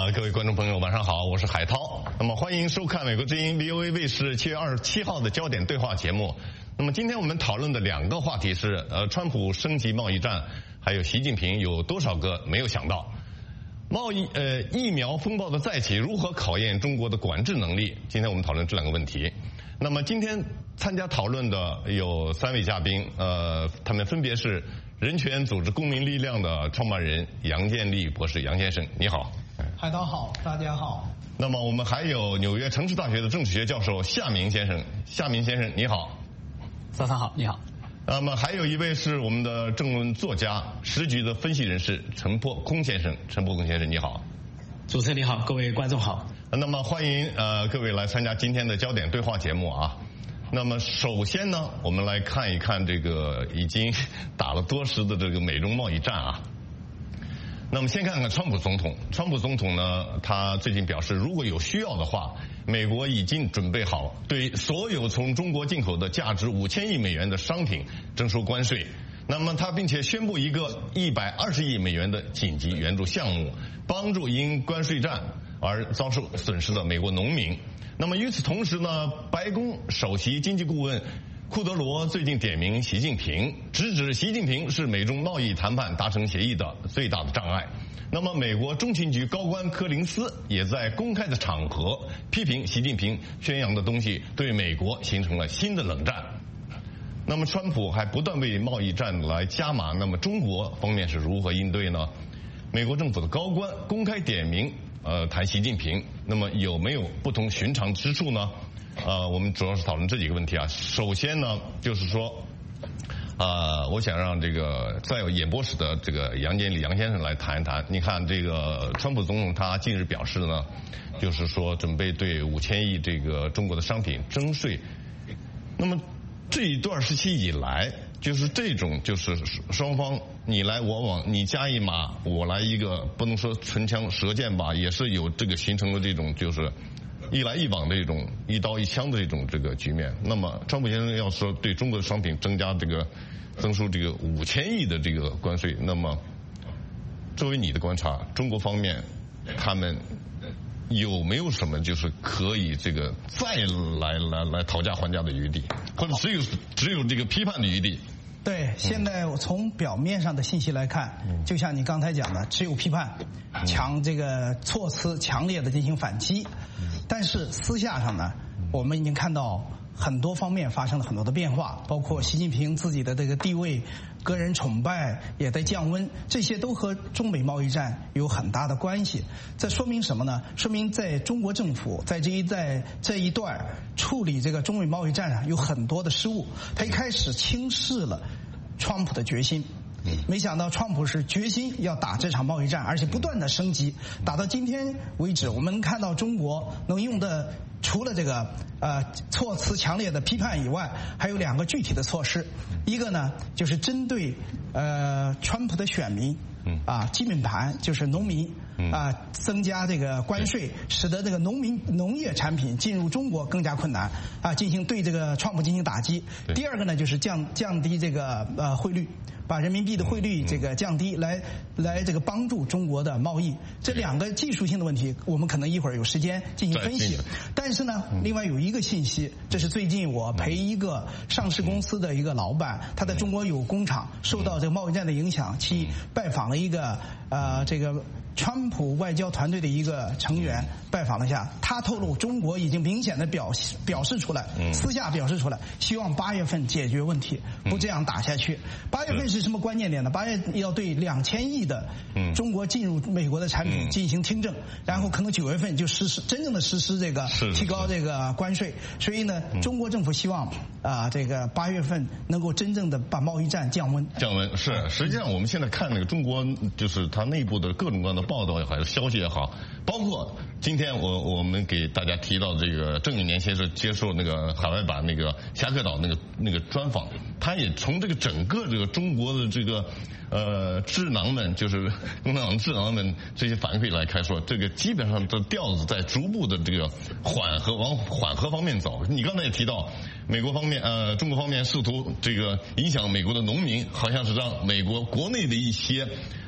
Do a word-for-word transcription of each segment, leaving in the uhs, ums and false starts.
啊，各位观众朋友，晚上好，我是海涛。那么欢迎收看美国之音 V O A 卫视七月二十七号的焦点对话节目。那么今天我们讨论的两个话题是，呃，川普升级贸易战，还有习近平有多少个没有想到。贸易呃疫苗风暴的再起，如何考验中国的管制能力？今天我们讨论这两个问题。那么今天参加讨论的有三位嘉宾，呃，他们分别是人权组织公民力量的创办人杨建立博士，杨先生，你好。 海涛好，大家好。 那么我们还有纽约城市大学的政治学教授夏明先生，夏明先生你好。 早上好，你好。 那么还有一位是我们的政论作家、时局的分析人士陈破空先生，陈破空先生你好。 主持人你好，各位观众好。 那么欢迎呃各位来参加今天的焦点对话节目啊。那么首先呢，我们来看一看这个已经打了多时的这个美中贸易战啊。那么先看看川普总统，川普总统呢，他最近表示，如果有需要的话，美国已经准备好对所有从中国进口的价值五千亿美元的商品征收关税。那么他并且宣布一个一百二十亿美元的紧急援助项目，帮助因关税战而遭受损失的美国农民。那么与此同时呢，白宫首席经济顾问库德罗最近点名习近平，直指习近平是美中贸易谈判达成协议的最大的障碍。那么美国中情局高官柯林斯也在公开的场合批评习近平宣扬的东西对美国形成了新的冷战。那么川普还不断为贸易战来加码，那么中国方面是如何应对呢？美国政府的高官公开点名呃谈习近平，那么有没有不同寻常之处呢？呃，我们主要是讨论这几个问题啊。首先呢，就是说，呃，我想让这个在有演播室的这个杨建立杨先生来谈一谈。你看，这个川普总统他近日表示呢，就是说准备对五千亿这个中国的商品征税。那么这一段时期以来，就是这种就是双方你来我往，你加一码，我来一个，不能说唇枪舌剑吧，也是有这个形成了这种就是一来一往的这种一刀一枪的这种这个局面。那么川普先生要说对中国的商品增加这个增收这个五千亿的这个关税，那么作为你的观察，中国方面他们有没有什么就是可以这个再来来来讨价还价的余地，或者只有只有这个批判的余地？ 对，现在从表面上的信息来看，就像你刚才讲的，只有批判，强这个措辞强烈的进行反击。但是私下上呢，我们已经看到很多方面发生了很多的变化，包括习近平自己的这个地位、个人崇拜也在降温，这些都和中美贸易战有很大的关系。这说明什么呢？说明在中国政府在这一在这一段处理这个中美贸易战上有很多的失误。他一开始轻视了川普的决心，没想到川普是决心要打这场贸易战，而且不断的升级，打到今天为止，我们能看到中国能用的除了这个呃措辞强烈的批判以外，还有两个具体的措施。一个呢，就是针对呃川普的选民啊，基本盘就是农民啊，增加这个关税，使得这个农民农业产品进入中国更加困难啊，进行对这个川普进行打击。第二个呢，就是降降低这个呃汇率，把人民币的汇率这个降低，来来这个帮助中国的贸易。这两个技术性的问题，我们可能一会儿有时间进行分析。但是呢，另外有一个信息，这是最近我陪一个上市公司的一个老板，他在中国有工厂，受到这个贸易战的影响，去拜访了一个呃这个川普外交团队的一个成员，拜访了一下，他透露中国已经明显的表表示出来，私下表示出来，希望八月份解决问题，不这样打下去。八月份是什么关键点呢？八月要对两千亿的中国进入美国的产品进行听证，然后可能九月份就实施真正的实施这个提高这个关税。所以呢，中国政府希望啊，这个八月份能够真正的把贸易战降温。 降温是，实际上我们现在看那个中国，就是它内部的各种各样的报道也好，消息也好，包括今天我我们给大家提到这个郑永年先生接受那个海外版那个侠客岛那个那个专访，他也从这个整个这个中国的这个呃智囊们，就是共产党智囊们这些反馈来看说，这个基本上的调子在逐步的这个缓和往缓和方面走。你刚才也提到，美国方面呃中国方面试图这个影响美国的农民，好像是让美国国内的一些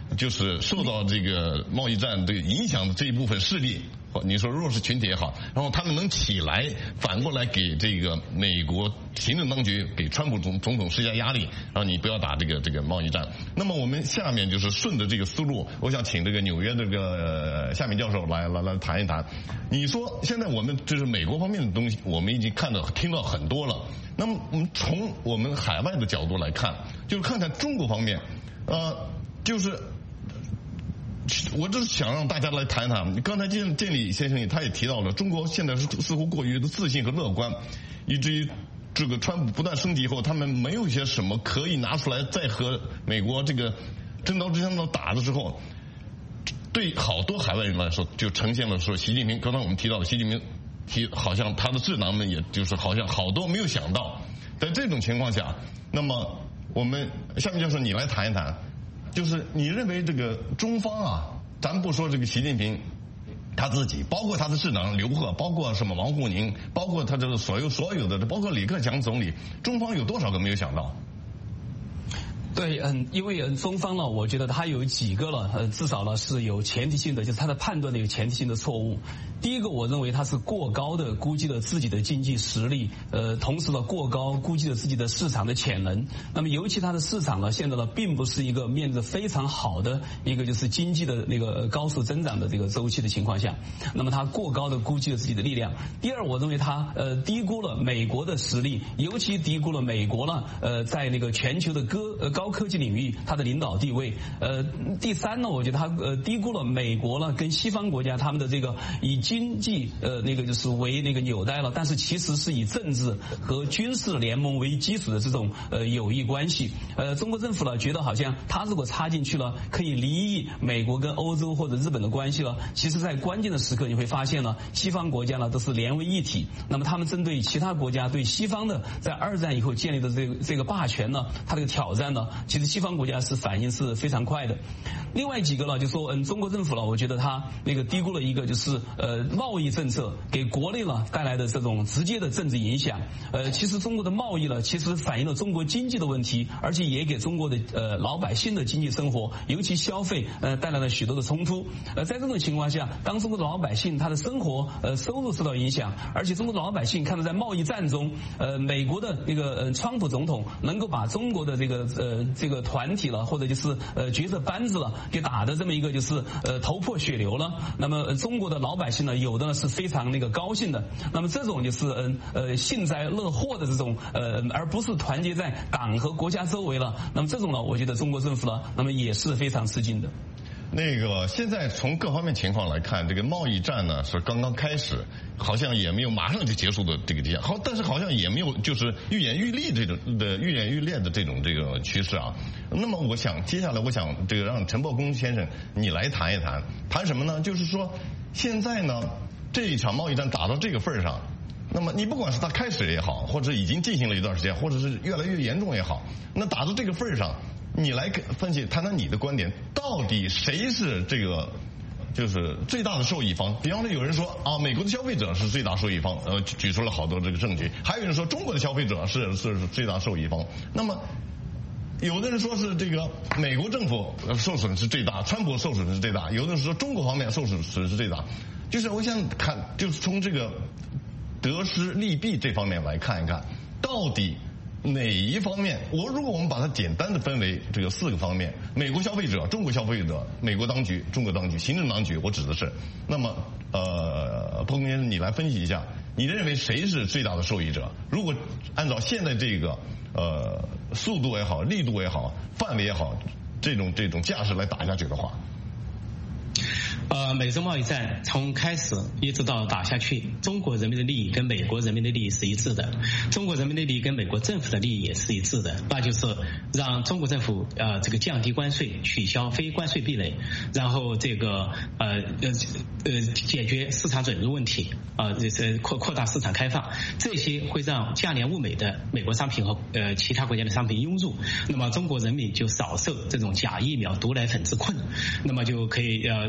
就是受到这个贸易战这个影响的这一部分势力，你说弱势群体也好，然后他们能起来，反过来给这个美国行政当局给川普总总统施加压力，让你不要打这个这个贸易战。那么我们下面就是顺着这个思路，我想请这个纽约这个夏明教授来来来谈一谈。你说现在我们就是美国方面的东西，我们已经看到听到很多了。那么我们从我们海外的角度来看，就是看看中国方面，呃，就是。我就是想让大家来谈谈，刚才建建立先生他也提到了，中国现在是似乎过于的自信和乐观，以至于这个川普不断升级以后，他们没有一些什么可以拿出来再和美国这个真刀真枪的打的时候，对好多海外人来说，就呈现了说习近平，刚才我们提到的习近平提，好像他的智囊们也就是好像好多没有想到，在这种情况下，那么我们夏明教授你来谈一谈。就是你认为这个中方啊，咱不说这个习近平他自己，包括他的智囊刘鹤，包括什么王沪宁，包括他这个所有所有的，包括李克强总理，中方有多少个没有想到？ 对，嗯，因为嗯，中方呢，我觉得他有几个了，呃，至少呢是有前提性的，就是他的判断的有前提性的错误。第一个，我认为他是过高的估计了自己的经济实力，呃，同时呢过高估计了自己的市场的潜能。那么尤其他的市场呢，现在呢并不是一个面对非常好的一个就是经济的那个高速增长的这个周期的情况下，那么他过高的估计了自己的力量。第二，我认为他呃低估了美国的实力，尤其低估了美国呢呃在那个全球的高呃高科技领域它的领导地位。呃，第三呢，我觉得他呃低估了美国呢跟西方国家他们的这个以经济呃那个就是为那个纽带了，但是其实是以政治和军事联盟为基础的这种呃友谊关系。呃，中国政府呢觉得好像他如果插进去了，可以离异美国跟欧洲或者日本的关系了。其实，在关键的时刻，你会发现呢，西方国家呢都是连为一体。那么他们针对其他国家对西方的在二战以后建立的这个这个霸权呢，它这个挑战呢，其实西方国家是反应是非常快的。另外几个呢，就说嗯，中国政府呢，我觉得他那个低估了一个就是呃贸易政策给国内呢带来的这种直接的政治影响。呃，其实中国的贸易呢，其实反映了中国经济的问题，而且也给中国的呃老百姓的经济生活，尤其消费呃带来了许多的冲突。呃，在这种情况下，当中国的老百姓他的生活呃收入受到影响，而且中国的老百姓看到在贸易战中，呃，美国的那个呃川普总统能够把中国的这个呃这个团体了，或者就是呃决策班子了，给打的这么一个就是呃头破血流了。那么、呃、中国的老百姓呢，有的呢是非常那个高兴的。那么这种就是嗯 呃, 呃幸灾乐祸的这种呃，而不是团结在党和国家周围了。那么这种呢，我觉得中国政府呢，那么也是非常吃惊的。 那个现在从各方面情况来看，这个贸易战呢是刚刚开始，好像也没有马上就结束的这个迹象。好，但是好像也没有就是愈演愈烈这种的愈演愈烈的这种这个趋势啊。那么我想接下来我想这个让陈伯公先生你来谈一谈，谈什么呢？就是说现在呢这一场贸易战打到这个份儿上，那么你不管是它开始也好，或者已经进行了一段时间，或者是越来越严重也好，那打到这个份儿上，你来分析谈谈你的观点，到底谁是这个就是最大的受益方？比方说有人说啊，美国的消费者是最大受益方，呃，举出了好多这个证据；还有人说中国的消费者是是最大受益方。那么有的人说是这个美国政府受损失最大，川普受损失最大；有的人说中国方面受损失最大。就是我想看，就是从这个得失利弊这方面来看一看，到底哪一方面？我如果我们把它简单的分为这个四个方面：美国消费者、中国消费者、美国当局、中国当局、行政当局，我指的是。那么，呃，彭先生，你来分析一下，你认为谁是最大的受益者？如果按照现在这个呃速度也好、力度也好、范围也好，这种这种架势来打下去的话。 呃，美中贸易战从开始一直到打下去，中国人民的利益跟美国人民的利益是一致的，中国人民的利益跟美国政府的利益也是一致的，那就是让中国政府呃这个降低关税，取消非关税壁垒，然后这个呃呃呃解决市场准入问题啊，这、呃、是扩扩大市场开放，这些会让价廉物美的美国商品和呃其他国家的商品涌入，那么中国人民就少受这种假疫苗、毒奶粉之困，那么就可以呃不用这个。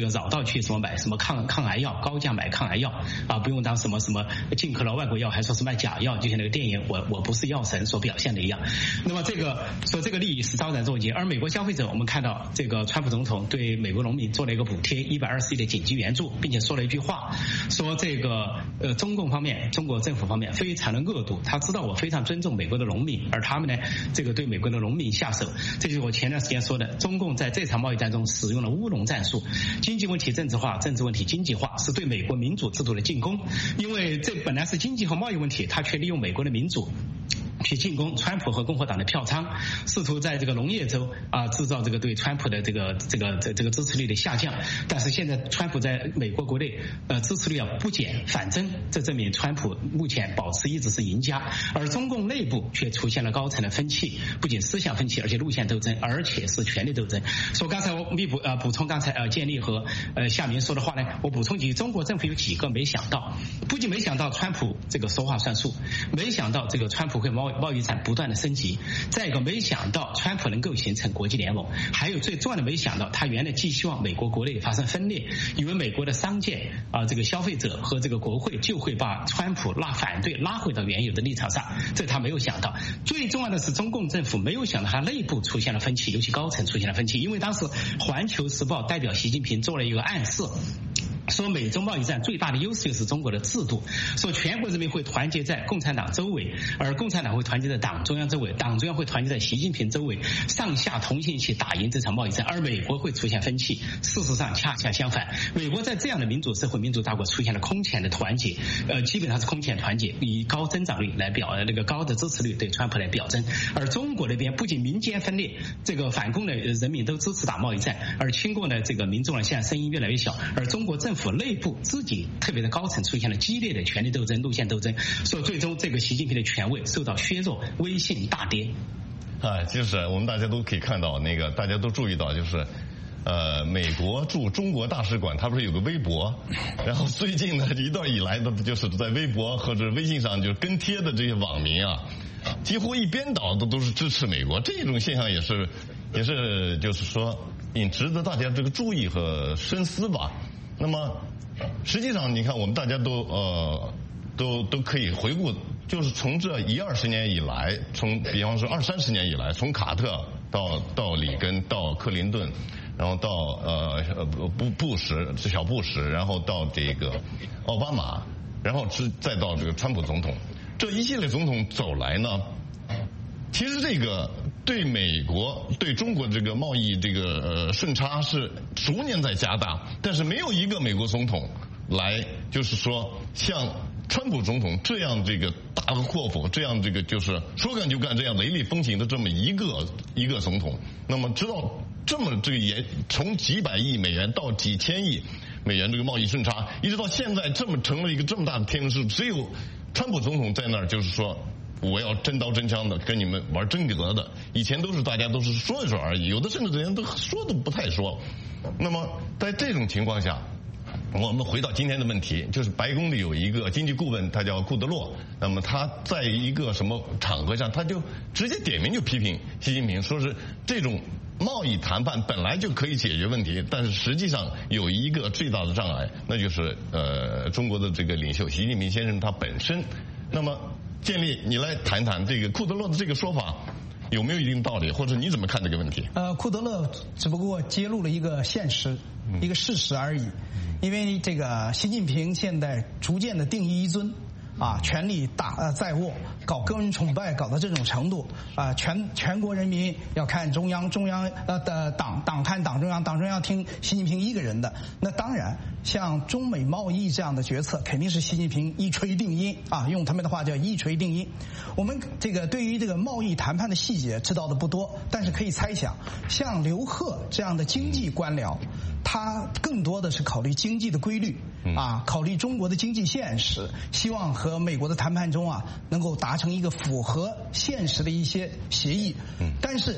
个绕道去什么买什么抗抗癌药，高价买抗癌药啊，不用当什么什么进口了外国药，还说是卖假药，就像那个电影我我不是药神所表现的一样。那么这个说这个利益是招展作结，而美国消费者，我们看到这个川普总统对美国农民做了一个补贴一百二十亿的紧急援助，并且说了一句话，说这个呃中共方面，中国政府方面非常的恶毒，他知道我非常尊重美国的农民，而他们呢这个对美国的农民下手，这就是我前段时间说的，中共在这场贸易战中使用了乌龙战术，经济问题政治化，政治问题经济化，是对美国民主制度的进攻。因为这本来是经济和贸易问题，他却利用美国的民主去进攻川普和共和党的票仓，试图在这个农业州啊制造这个对川普的这个这个这这个支持率的下降。但是现在川普在美国国内呃支持率啊不减反增，这证明川普目前保持一直是赢家，而中共内部却出现了高层的分歧，不仅思想分歧，而且路线斗争，而且是权力斗争。所以刚才我弥补呃补充刚才呃建立和呃夏明说的话呢，我补充几句，中国政府有几个没想到，不仅没想到川普这个说话算数，没想到这个川普会贸易贸易战不断的升级，再一个没想到川普能够形成国际联盟，还有最重要的没想到，他原来寄希望美国国内发生分裂，以为美国的商界啊这个消费者和这个国会就会把川普拉反对拉回到原有的立场上，这他没有想到。最重要的是中共政府没有想到他内部出现了分歧，尤其高层出现了分歧，因为当时环球时报代表习近平做了一个暗示，说美中贸易战最大的优势就是中国的制度，说全国人民会团结在共产党周围，而共产党会团结在党中央周围，党中央会团结在习近平周围，上下同心一起打赢这场贸易战，而美国会出现分歧。事实上恰恰相反，美国在这样的民主社会民主大国出现了空前的团结，呃，基本上是空前团结，以高增长率来表那个高的支持率对川普来表征。而中国那边不仅民间分裂，这个反共的人民都支持打贸易战，而亲共的这个民众呢现在声音越来越小，而中国政府内部自己特别的高层出现了激烈的权力斗争、路线斗争，所以最终这个习近平的权威受到削弱，威信大跌。 啊，就是我们大家都可以看到，那个大家都注意到，就是呃，美国驻中国大使馆它不是有个微博，然后最近呢一段以来的，就是在微博或者微信上就跟贴的这些网民啊，几乎一边倒的都是支持美国，这种现象也是也是就是说也值得大家这个注意和深思吧。那么实际上你看我们大家都呃都都可以回顾，就是从这一二十年以来，从比方说二三十年以来，从卡特到到里根到克林顿，然后到呃布布什小布什，然后到这个奥巴马，然后是再到这个川普总统，这一系列总统走来呢，其实这个对美国对中国这个贸易这个呃顺差是逐年在加大，但是没有一个美国总统来就是说像川普总统这样这个大阔斧，这样这个就是说干就干，这样雷厉风行的这么一个一个总统。那么知道这么这个也从几百亿美元到几千亿美元这个贸易顺差，一直到现在这么成了一个这么大的天文数，只有川普总统在那儿就是说我要真刀真枪的跟你们玩真格的，以前都是大家都是说一说而已，有的甚至人都说都不太说。那么在这种情况下，我们回到今天的问题，就是白宫里有一个经济顾问，他叫库德洛，那么他在一个什么场合上，他就直接点名就批评习近平，说是这种贸易谈判本来就可以解决问题，但是实际上有一个最大的障碍，那就是呃中国的这个领袖习近平先生他本身。那么建立你来谈谈这个库德洛的这个说法有没有一定道理，或者你怎么看这个问题？ 呃，库德勒只不过揭露了一个现实、嗯、一个事实而已。因为这个习近平现在逐渐的定一尊啊，权力大呃在握，搞个人崇拜搞到这种程度啊，全全国人民要看中央，中央呃的党党看党中央，党中央听习近平一个人的。那当然，像中美贸易这样的决策，肯定是习近平一锤定音啊，用他们的话叫一锤定音。我们这个对于这个贸易谈判的细节知道的不多，但是可以猜想，像刘鹤这样的经济官僚，他更多的是考虑经济的规律啊，考虑中国的经济现实，希望和美国的谈判中啊能够达成一个符合现实的一些协议。但是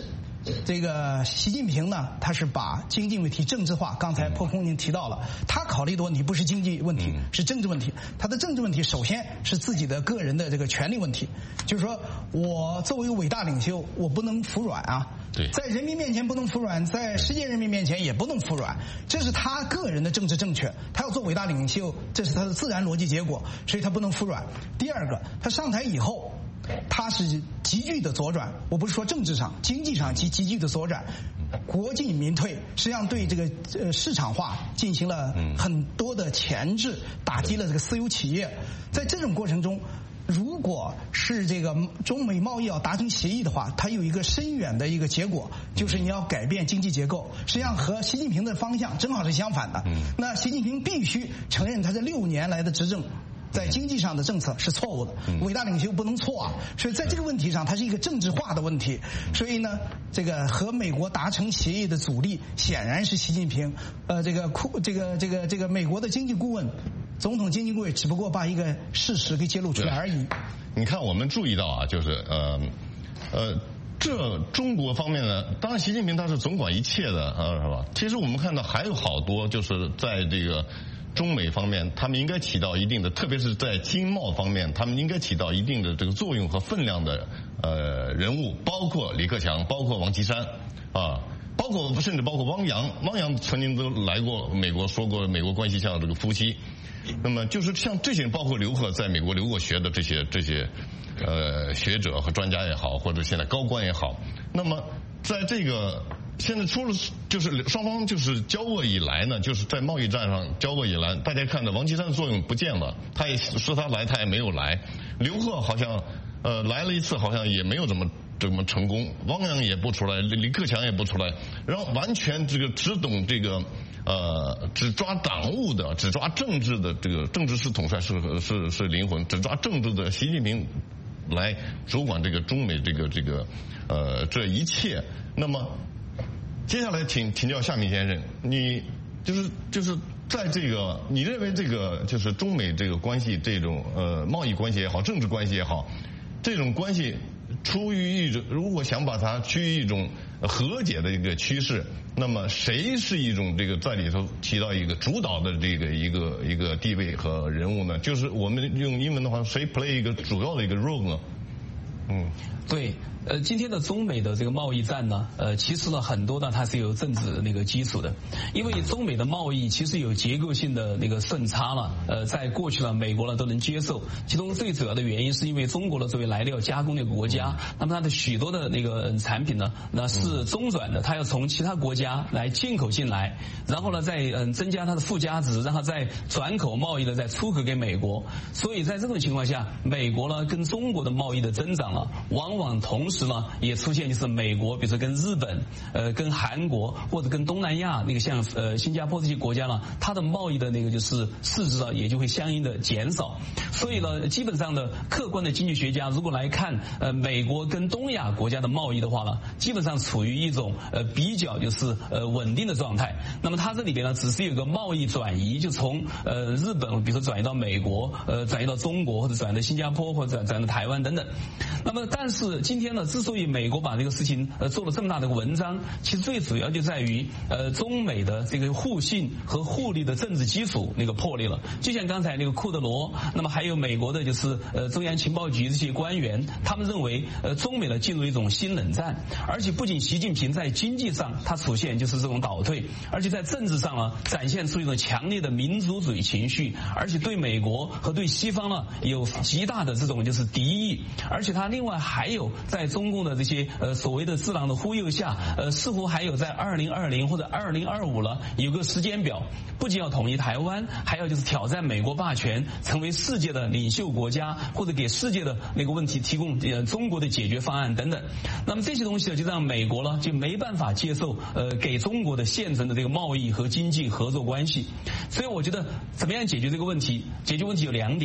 这个习近平呢，他是把经济问题政治化。刚才破空已经提到了，他考虑的问题不是经济问题，是政治问题。他的政治问题首先是自己的个人的这个权利问题，就是说我作为一个伟大领袖，我不能服软啊。 对， 在人民面前不能服软，在世界人民面前也不能服软，这是他个人的政治正确。他要做伟大领袖，这是他的自然逻辑结果，所以他不能服软。第二个，他上台以后，他是急剧的左转，我不是说政治上，经济上急急剧的左转，国进民退，实际上对这个呃市场化进行了很多的钳制，打击了这个私有企业。在这种过程中，如果是这个中美贸易要达成协议的话，它有一个深远的一个结果，就是你要改变经济结构。实际上和习近平的方向正好是相反的。那习近平必须承认他这六年来的执政在经济上的政策是错误的，伟大领袖不能错啊。所以在这个问题上，它是一个政治化的问题。所以呢，这个和美国达成协议的阻力显然是习近平。呃，这个库这个这个这个美国的经济顾问。总统经济顾问只不过把一个事实给揭露出来而已。 你看，我们注意到啊，就是呃呃，这中国方面呢，当然习近平他是总管一切的啊，是吧？其实我们看到还有好多，就是在这个中美方面，他们应该起到一定的，特别是在经贸方面，他们应该起到一定的这个作用和分量的呃人物，包括李克强，包括王岐山啊。包括甚至包括汪洋，汪洋曾经都来过美国，说过美国关系像这个夫妻。那么就是像这些人，包括刘鹤在美国留过学的这些这些呃学者和专家也好，或者现在高官也好，那么在这个现在出了就是双方就是交恶以来呢，就是在贸易战上交恶以来，大家看到王岐山的作用不见了，他也说他来他也没有来，刘鹤好像呃来了一次，好像也没有怎么。这么成功，汪洋也不出来，李克强也不出来，然后完全这个只懂这个呃只抓党务的，只抓政治的，这个政治是统帅是是是灵魂，只抓政治的习近平来主管这个中美这个这个呃这一切。那么接下来请请教夏明先生，你就是就是在这个你认为这个就是中美这个关系这种呃贸易关系也好，政治关系也好，这种关系。出于一种，如果想把它趋于一种和解的一个趋势，那么谁是一种这个在里头起到一个主导的这个一个一个地位和人物呢？就是我们用英文的话，谁 play 一个主要的一个 role 呢？嗯， 对。呃，今天的中美的这个贸易战呢，呃，其实呢很多呢它是有政治那个基础的，因为中美的贸易其实有结构性的那个顺差了，呃，在过去呢美国呢都能接受，其中最主要的原因是因为中国呢作为来料加工的国家，那么它的许多的那个产品呢，那是中转的，它要从其他国家来进口进来，然后呢再嗯增加它的附加值，让它再转口贸易的再出口给美国，所以在这种情况下，美国呢跟中国的贸易的增长了，往往同时。呢也出现就是美国，比如说跟日本、呃跟韩国或者跟东南亚那个像呃新加坡这些国家呢，它的贸易的那个就是市值呢也就会相应的减少。所以呢，基本上的客观的经济学家如果来看呃美国跟东亚国家的贸易的话呢，基本上处于一种呃比较就是呃稳定的状态。那么它这里边呢只是有个贸易转移，就从呃日本比如说转移到美国，呃转移到中国或者转移到新加坡或者转移到台湾等等。那么但是今天呢，之所以美国把这个事情呃做了这么大的文章，其实最主要就在于呃中美的这个互信和互利的政治基础那个破裂了。就像刚才那个库德罗，那么还有美国的就是呃中央情报局这些官员，他们认为呃中美呢进入一种新冷战，而且不仅习近平在经济上他出现就是这种倒退，而且在政治上呢展现出一种强烈的民族主义情绪，而且对美国和对西方呢有极大的这种就是敌意，而且他另外还有在中共的这些呃所谓的智囊的忽悠下，呃似乎还有在二零二零或者二零二五了有个时间表，不仅要统一台湾，还要就是挑战美国霸权，成为世界的领袖国家，或者给世界的那个问题提供呃中国的解决方案等等。那么这些东西呢，就让美国呢就没办法接受呃给中国的现成的这个贸易和经济合作关系。所以我觉得怎么样解决这个问题？解决问题有两点。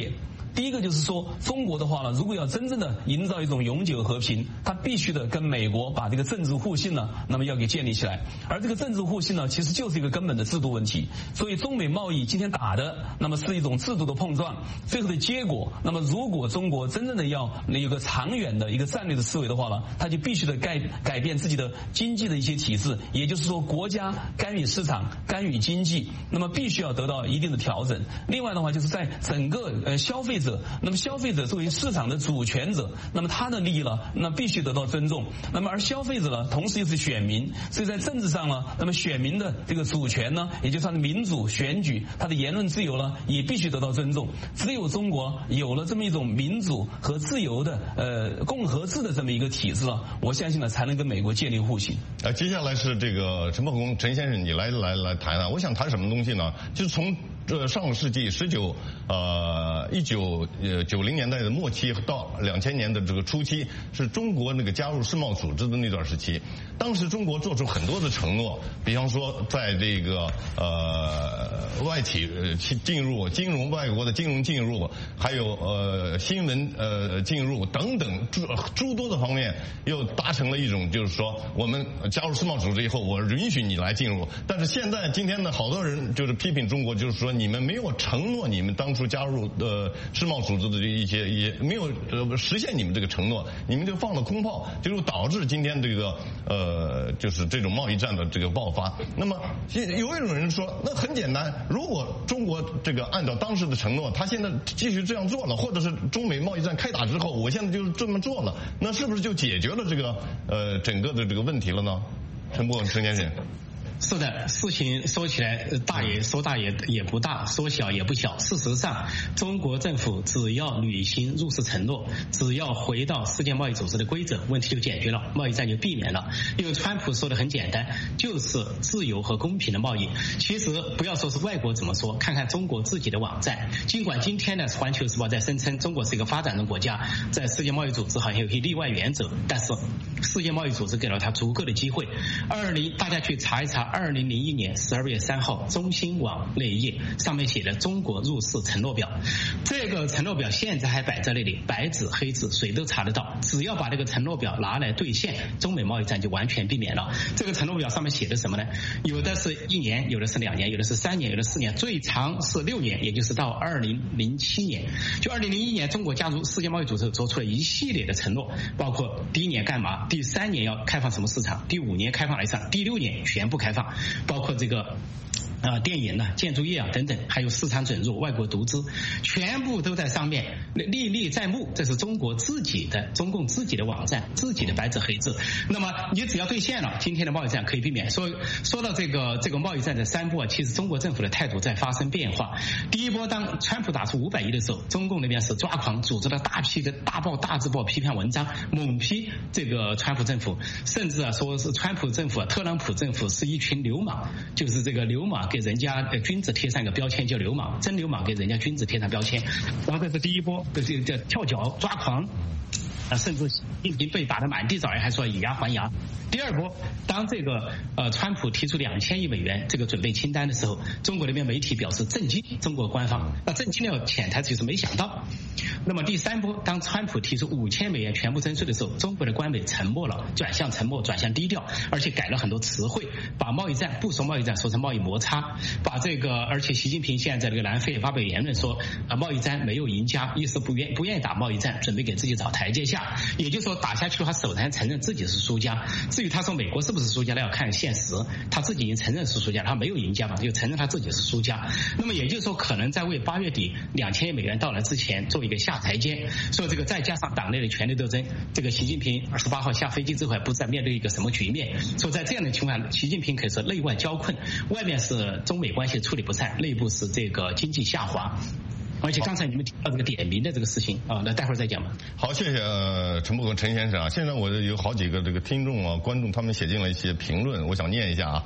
第一个就是说，中国的话呢，如果要真正的营造一种永久和平，它必须的跟美国把这个政治互信呢，那么要给建立起来。而这个政治互信呢，其实就是一个根本的制度问题。所以中美贸易今天打的，那么是一种制度的碰撞，最后的结果，那么如果中国真正的要有个长远的一个战略的思维的话呢，它就必须的改改变自己的经济的一些体制，也就是说，国家干预市场、干预经济，那么必须要得到一定的调整。另外的话，就是在整个呃消费者，那么消费者作为市场的主权者，那么他的利益呢，那必须得到尊重。那么而消费者呢，同时又是选民，所以在政治上呢，那么选民的这个主权呢，也就是他的民主选举，他的言论自由呢，也必须得到尊重。只有中国有了这么一种民主和自由的呃共和制的这么一个体制了，我相信呢，才能跟美国建立互信。 呃，接下来是这个陈伯公陈先生，你来来来谈谈。我想谈什么东西呢？就是从这上个世纪十九呃一九呃九零年代的末期到两千年的这个初期，是中国那个加入世贸组织的那段时期。当时中国做出很多的承诺，比方说在这个呃外企呃进入、金融外国的金融进入，还有呃新闻呃进入等等诸诸多的方面，又达成了一种就是说，我们加入世贸组织以后，我允许你来进入。但是现在今天呢，好多人就是批评中国，就是说你们没有承诺，你们当初加入呃世贸组织的一些也没有呃实现你们这个承诺，你们就放了空炮，就是导致今天这个呃就是这种贸易战的这个爆发。那么有一种人说，那很简单，如果中国这个按照当时的承诺，他现在继续这样做了，或者是中美贸易战开打之后，我现在就是这么做了，那是不是就解决了这个呃整个的这个问题了呢？陈伯陈先生。 是的，事情说起来大也说大也也不大，说小也不小。事实上，中国政府只要履行入世承诺，只要回到世界贸易组织的规则，问题就解决了，贸易战就避免了。因为川普说的很简单，就是自由和公平的贸易。其实不要说是外国怎么说，看看中国自己的网站。尽管今天呢，《环球时报》在声称中国是一个发展中国家，在世界贸易组织好像有些例外原则，但是世界贸易组织给了他足够的机会。二零大家去查一查。二零零一年十二月三号，中新网那一页上面写的中国入世承诺表，这个承诺表现在还摆在那里，白纸黑字，谁都查得到。只要把这个承诺表拿来兑现，中美贸易战就完全避免了。这个承诺表上面写的什么呢？有的是一年，有的是两年，有的是三年，有的四年，最长是六年，也就是到二零零七年。就二零零一年，中国加入世界贸易组织，做出了一系列的承诺，包括第一年干嘛，第三年要开放什么市场，第五年开放哪市场，第六年全部开放。包括这个啊、呃，电影啊、建筑业啊等等，还有市场准入、外国独资，全部都在上面历历在目。这是中国自己的、中共自己的网站、自己的白纸黑字。那么你只要兑现了，今天的贸易战可以避免。说说到这个这个贸易战的三波啊，其实中国政府的态度在发生变化。第一波，当川普打出五百亿的时候，中共那边是抓狂，组织了大批的大报、大字报批判文章，猛批这个川普政府，甚至啊说是川普政府、啊、特朗普政府是一群流氓，就是这个流氓给人家呃君子贴上一个标签叫流氓，真流氓给人家君子贴上标签。然后这是第一波，这这跳脚抓狂。啊，甚至习近平被打得满地找人，还说以牙还牙。第二波，当这个呃川普提出两千亿美元这个准备清单的时候，中国那边媒体表示震惊，中国官方那震惊的潜台词就是没想到。那么第三波，当川普提出五千美元全部征税的时候，中国的官媒沉默了，转向沉默，转向低调，而且改了很多词汇，把贸易战不说贸易战，说成贸易摩擦，把这个而且习近平现在在这个南非发表言论说啊贸易战没有赢家，意思不愿不愿意打贸易战，准备给自己找台阶下。也就是说打下去的话，首先承认自己是输家。至于他说美国是不是输家，那要看现实。他自己已经承认是输家，他没有赢家嘛，就承认他自己是输家。那么也就是说，可能在为八月底两千亿美元到来之前做一个下台阶。所以这个再加上党内的权力斗争，这个习近平二十八号下飞机之后还不知道面对一个什么局面。所以在这样的情况下，习近平可以说内外交困，外面是中美关系处理不善，内部是这个经济下滑。而且刚才你们提到这个点名的这个事情啊，那待会儿再讲吧。 好，谢谢呃陈伯和陈先生啊。现在我有好几个这个听众啊、观众，他们写进了一些评论，我想念一下啊。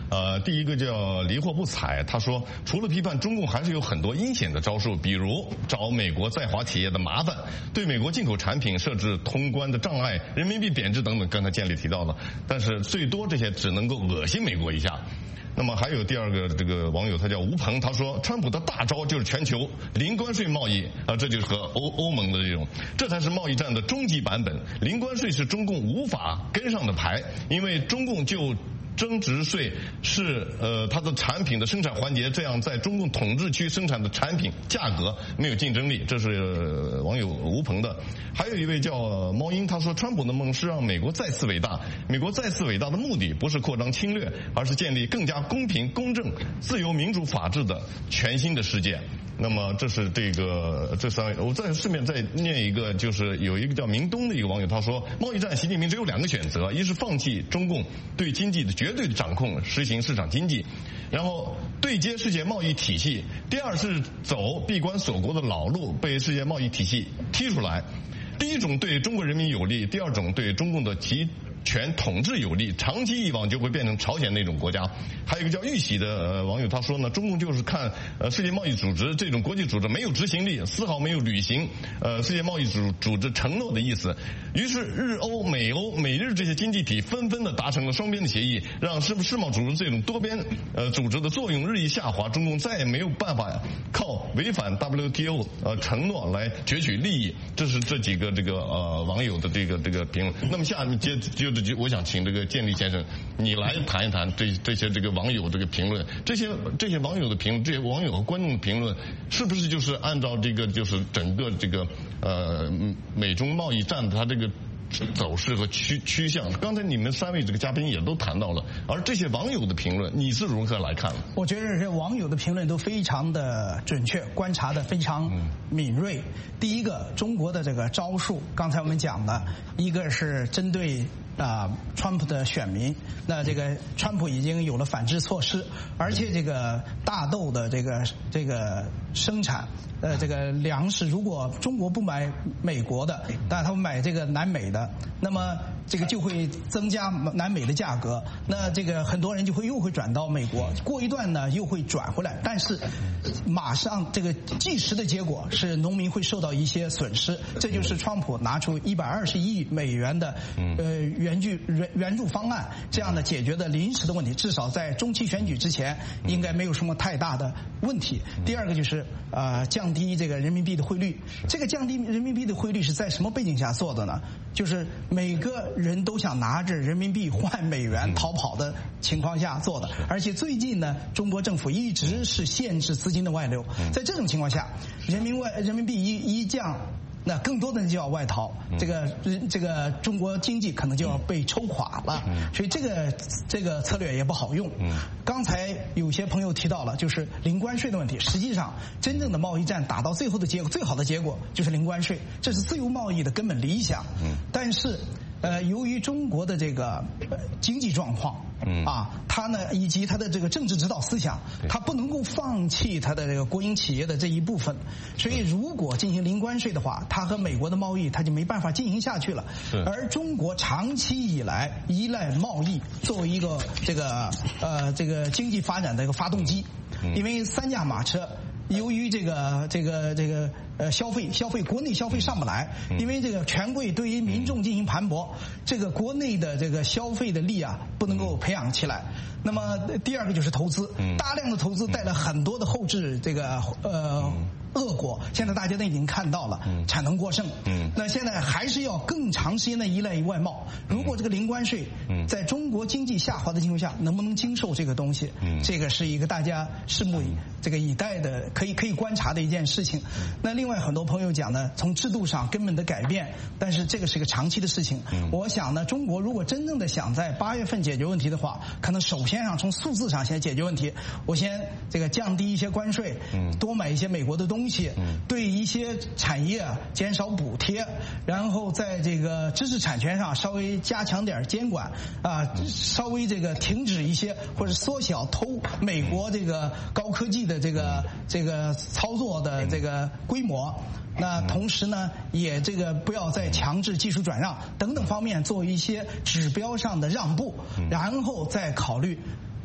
呃，第一个叫离货不采，他说除了批判中共，还是有很多阴险的招数，比如找美国在华企业的麻烦，对美国进口产品设置通关的障碍，人民币贬值等等，刚才建立提到了，但是最多这些只能够恶心美国一下。那么还有第二个这个网友，他叫吴鹏，他说川普的大招就是全球零关税贸易啊，这就是和欧欧盟的这种，这才是贸易战的终极版本。零关税是中共无法跟上的牌，因为中共就增值税是呃它的产品的生产环节，这样在中共统治区生产的产品价格没有竞争力，这是、呃、网友吴鹏的。还有一位叫猫英，他说川普的梦是让美国再次伟大，美国再次伟大的目的不是扩张侵略，而是建立更加公平、公正、自由、民主、法治的全新的世界。那么这是这个这三位，我再顺便再念一个，就是有一个叫明东的一个网友，他说贸易战习近平只有两个选择，一是放弃中共对经济的绝对的掌控，实行市场经济，然后对接世界贸易体系；第二是走闭关锁国的老路，被世界贸易体系踢出来。第一种对中国人民有利，第二种对中共的集权统治有利，长期以往就会变成朝鲜那种国家。还有一个叫玉玺的、呃、网友，他说呢，中共就是看呃世界贸易组织这种国际组织没有执行力，丝毫没有履行呃世界贸易组组织承诺的意思。于是日欧、美欧、美日这些经济体纷纷的达成了双边的协议，让世世贸组织这种多边呃组织的作用日益下滑，中共再也没有办法靠违反 W T O 呃承诺来攫取利益。这是这几个这个呃网友的这个这个评论。那么下面接接着就我想请这个建立先生，你来谈一谈这这些这个网友这个评论，这些这些网友的评论，这些网友和观众的评论，是不是就是按照这个就是整个这个呃美中贸易战的它这个走势和趋趋向？刚才你们三位这个嘉宾也都谈到了，而这些网友的评论，你是如何来看？ 我觉得这网友的评论都非常的准确，观察的非常敏锐。第一个，中国的这个招数，刚才我们讲的，一个是针对啊，川普的选民，那这个川普已经有了反制措施，而且这个大豆的这个这个生产，呃，这个粮食，如果中国不买美国的，但他们买这个南美的，那么这个就会增加南美的价格，那这个很多人就会又会转到美国，过一段呢又会转回来，但是马上这个即时的结果是农民会受到一些损失，这就是川普拿出一百二十亿美元的呃援助援援助方案，这样的解决的临时的问题，至少在中期选举之前应该没有什么太大的问题。第二个就是呃降低这个人民币的汇率，这个降低人民币的汇率是在什么背景下做的呢？就是每个人都想拿着人民币换美元逃跑的情况下做的，而且最近呢，中国政府一直是限制资金的外流，在这种情况下，人民外人民币一一降，那更多的人就要外逃，这个这个中国经济可能就要被抽垮了，所以这个这个策略也不好用。刚才有些朋友提到了，就是零关税的问题。实际上，真正的贸易战打到最后的结果，最好的结果就是零关税，这是自由贸易的根本理想。但是，呃，由于中国的这个经济状况，啊，他呢以及他的这个政治指导思想，他不能够放弃他的这个国营企业的这一部分，所以如果进行零关税的话，他和美国的贸易他就没办法进行下去了。而中国长期以来依赖贸易作为一个这个呃这个经济发展的一个发动机，因为三驾马车。由于这个这个这个呃消费消费国内消费上不来，因为这个权贵对于民众进行盘剥，这个国内的这个消费的力啊不能够培养起来。那么第二个就是投资，大量的投资带来很多的后置这个呃恶果，现在大家都已经看到了，产能过剩。那现在还是要更长时间的依赖于外贸。如果这个零关税在中国经济下滑的情况下，能不能经受这个东西？这个是一个大家拭目以这个以待的，可以可以观察的一件事情。那另外很多朋友讲呢，从制度上根本的改变，但是这个是一个长期的事情。我想呢，中国如果真正的想在八月份解决问题的话，可能首先上从数字上先解决问题。我先这个降低一些关税，多买一些美国的东西，对一些产业减少补贴，然后在这个知识产权上稍微加强点监管啊，稍微这个停止一些或者缩小偷美国这个高科技的这个这个操作的这个规模。那同时呢，也这个不要再强制技术转让等等方面做一些指标上的让步，然后再考虑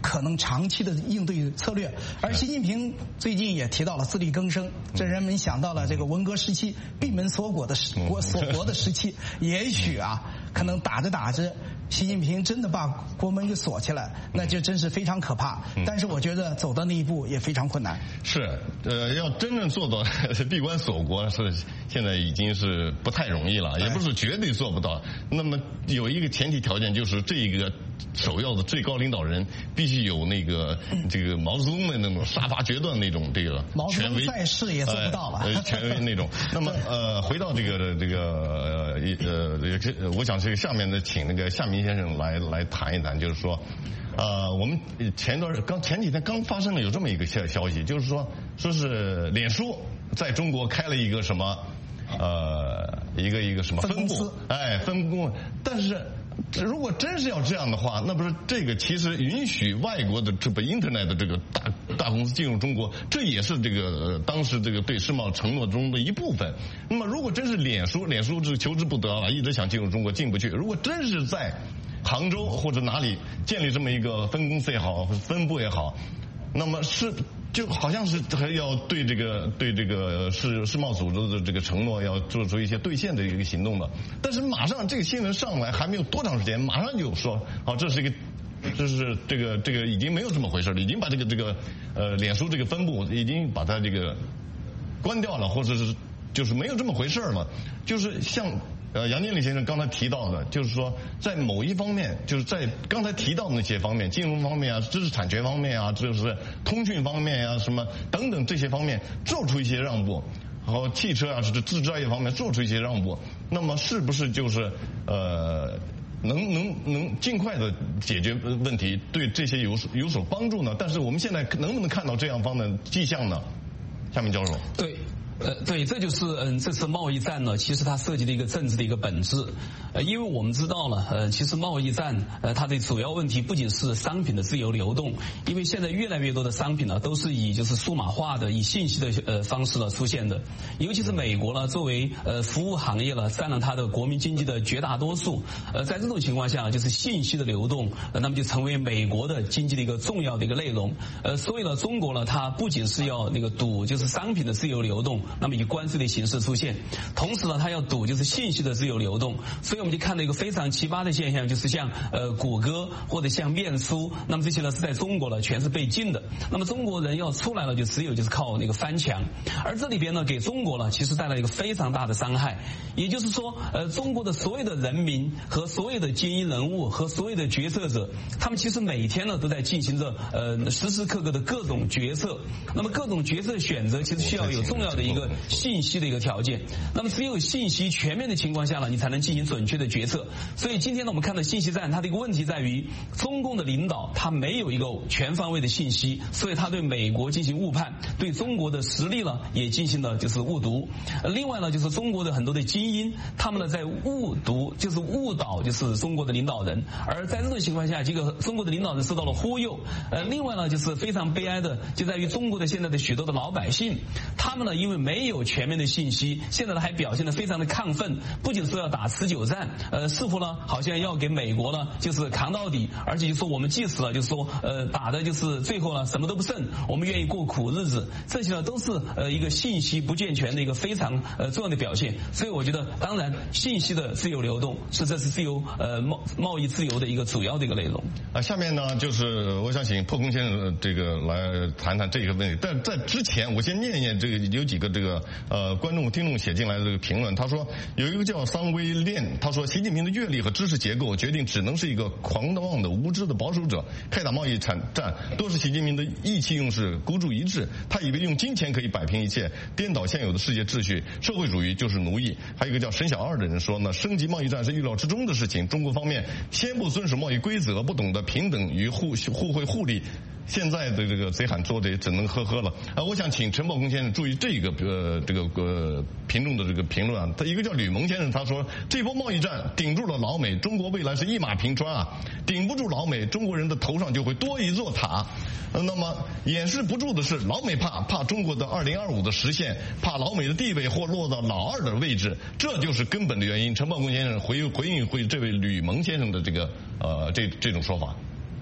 可能长期的应对策略。而习近平最近也提到了自力更生，这人们想到了这个文革时期闭门锁国的时国锁国的时期，也许啊，可能打着打着，习近平真的把国门给锁起来，那就真是非常可怕。但是我觉得走到那一步也非常困难。 是，呃，要真正做到闭关锁国是现在已经是不太容易了，也不是绝对做不到。那么有一个前提条件，就是这个首要的最高领导人必须有那个这个毛泽东的那种杀伐决断那种这个权威， 在世也做不到了， 呃，权威那种。那么呃，回到这个这个呃呃，我想这个下面的请那个夏明先生来来谈一谈，就是说。呃，我们前段刚前几天刚发生了有这么一个消消息，就是说说是脸书在中国开了一个什么呃一个一个什么分部，哎分部，但是如果真是要这样的话，那不是这个其实允许外国的这个 Internet 的这个大大公司进入中国，这也是这个、呃、当时这个对世贸承诺中的一部分。那么如果真是脸书，脸书是求之不得了，一直想进入中国进不去。如果真是在杭州或者哪里建立这么一个分公司也好，分部也好，那么是就好像是还要对这个对这个世世贸组织的这个承诺要做出一些兑现的一个行动的。但是马上这个新闻上来还没有多长时间，马上就说好这是一个。这是这个这个已经没有这么回事了，已经把这个这个呃脸书这个分部已经把它这个关掉了，或者是就是没有这么回事了。就是像呃杨经理先生刚才提到的，就是说在某一方面，就是在刚才提到的那些方面，金融方面啊、知识产权方面啊、就是通讯方面啊、什么等等这些方面做出一些让步。然后汽车啊，是制造业方面做出一些让步，那么是不是就是呃？能能能尽快的解决问题，对这些有有所帮助呢？但是我们现在能不能看到这样方面的迹象呢？下面教授。 对。呃，对，这就是嗯，这次贸易战呢，其实它涉及的一个政治的一个本质。呃，因为我们知道了，呃，其实贸易战呃，它的主要问题不仅是商品的自由流动，因为现在越来越多的商品呢，都是以就是数码化的、以信息的呃方式呢出现的。尤其是美国呢，作为呃服务行业呢，占了它的国民经济的绝大多数。呃，在这种情况下，就是信息的流动，呃，那么就成为美国的经济的一个重要的一个内容。呃，所以呢，中国呢，它不仅是要那个堵就是商品的自由流动。那么以关税的形式出现，同时呢，它要堵就是信息的自由流动，所以我们就看到一个非常奇葩的现象，就是像呃谷歌或者像面书，那么这些呢是在中国呢全是被禁的。那么中国人要出来了，就只有就是靠那个翻墙，而这里边呢给中国呢其实带来一个非常大的伤害，也就是说，呃中国的所有的人民和所有的精英人物和所有的决策者，他们其实每天呢都在进行着呃时时刻刻的各种决策。那么各种决策选择其实需要有重要的一个信息的一个条件，那么只有信息全面的情况下呢，你才能进行准确的决策。所以今天呢，我们看到信息战，它的一个问题在于，中共的领导他没有一个全方位的信息，所以他对美国进行误判，对中国的实力呢也进行了就是误读。另外呢，就是中国的很多的精英，他们呢在误读，就是误导，就是中国的领导人。而在这种情况下，这个中国的领导人受到了忽悠。呃，另外呢，就是非常悲哀的，就在于中国的现在的许多的老百姓，他们呢因为没有全面的信息，现在呢还表现得非常的亢奋，不仅说要打持久战，呃，似乎呢好像要给美国呢就是扛到底，而且就说我们即使了就是说呃打的就是最后呢什么都不剩，我们愿意过苦日子，这些呢都是呃一个信息不健全的一个非常呃重要的表现。所以我觉得，当然信息的自由流动是这是自由呃贸贸易自由的一个主要的一个内容。 啊，下面呢就是我想请破空先生这个来谈谈这个问题，但在之前我先念一念这个有几个这个呃观众听众写进来的这个评论。他说有一个叫桑威炼，他说习近平的阅历和知识结构决定只能是一个狂妄的无知的保守者，开打贸易战多是习近平的意气用事孤注一掷，他以为用金钱可以摆平一切，颠倒现有的世界秩序，社会主义就是奴役。还有一个叫沈小二的人说呢，升级贸易战是预料之中的事情，中国方面先不遵守贸易规则，不懂得平等与互互惠互利，现在的这个贼喊捉贼，只能呵呵了啊！我想请陈宝公先生注意这个呃这个呃评论的这个评论啊。他一个叫吕蒙先生，他说这波贸易战顶住了老美，中国未来是一马平川啊！顶不住老美，中国人的头上就会多一座塔。呃、那么掩饰不住的是，老美怕怕中国的二零二五的实现，怕老美的地位或落到老二的位置，这就是根本的原因。陈宝公先生回回应回这位吕蒙先生的这个呃这这种说法。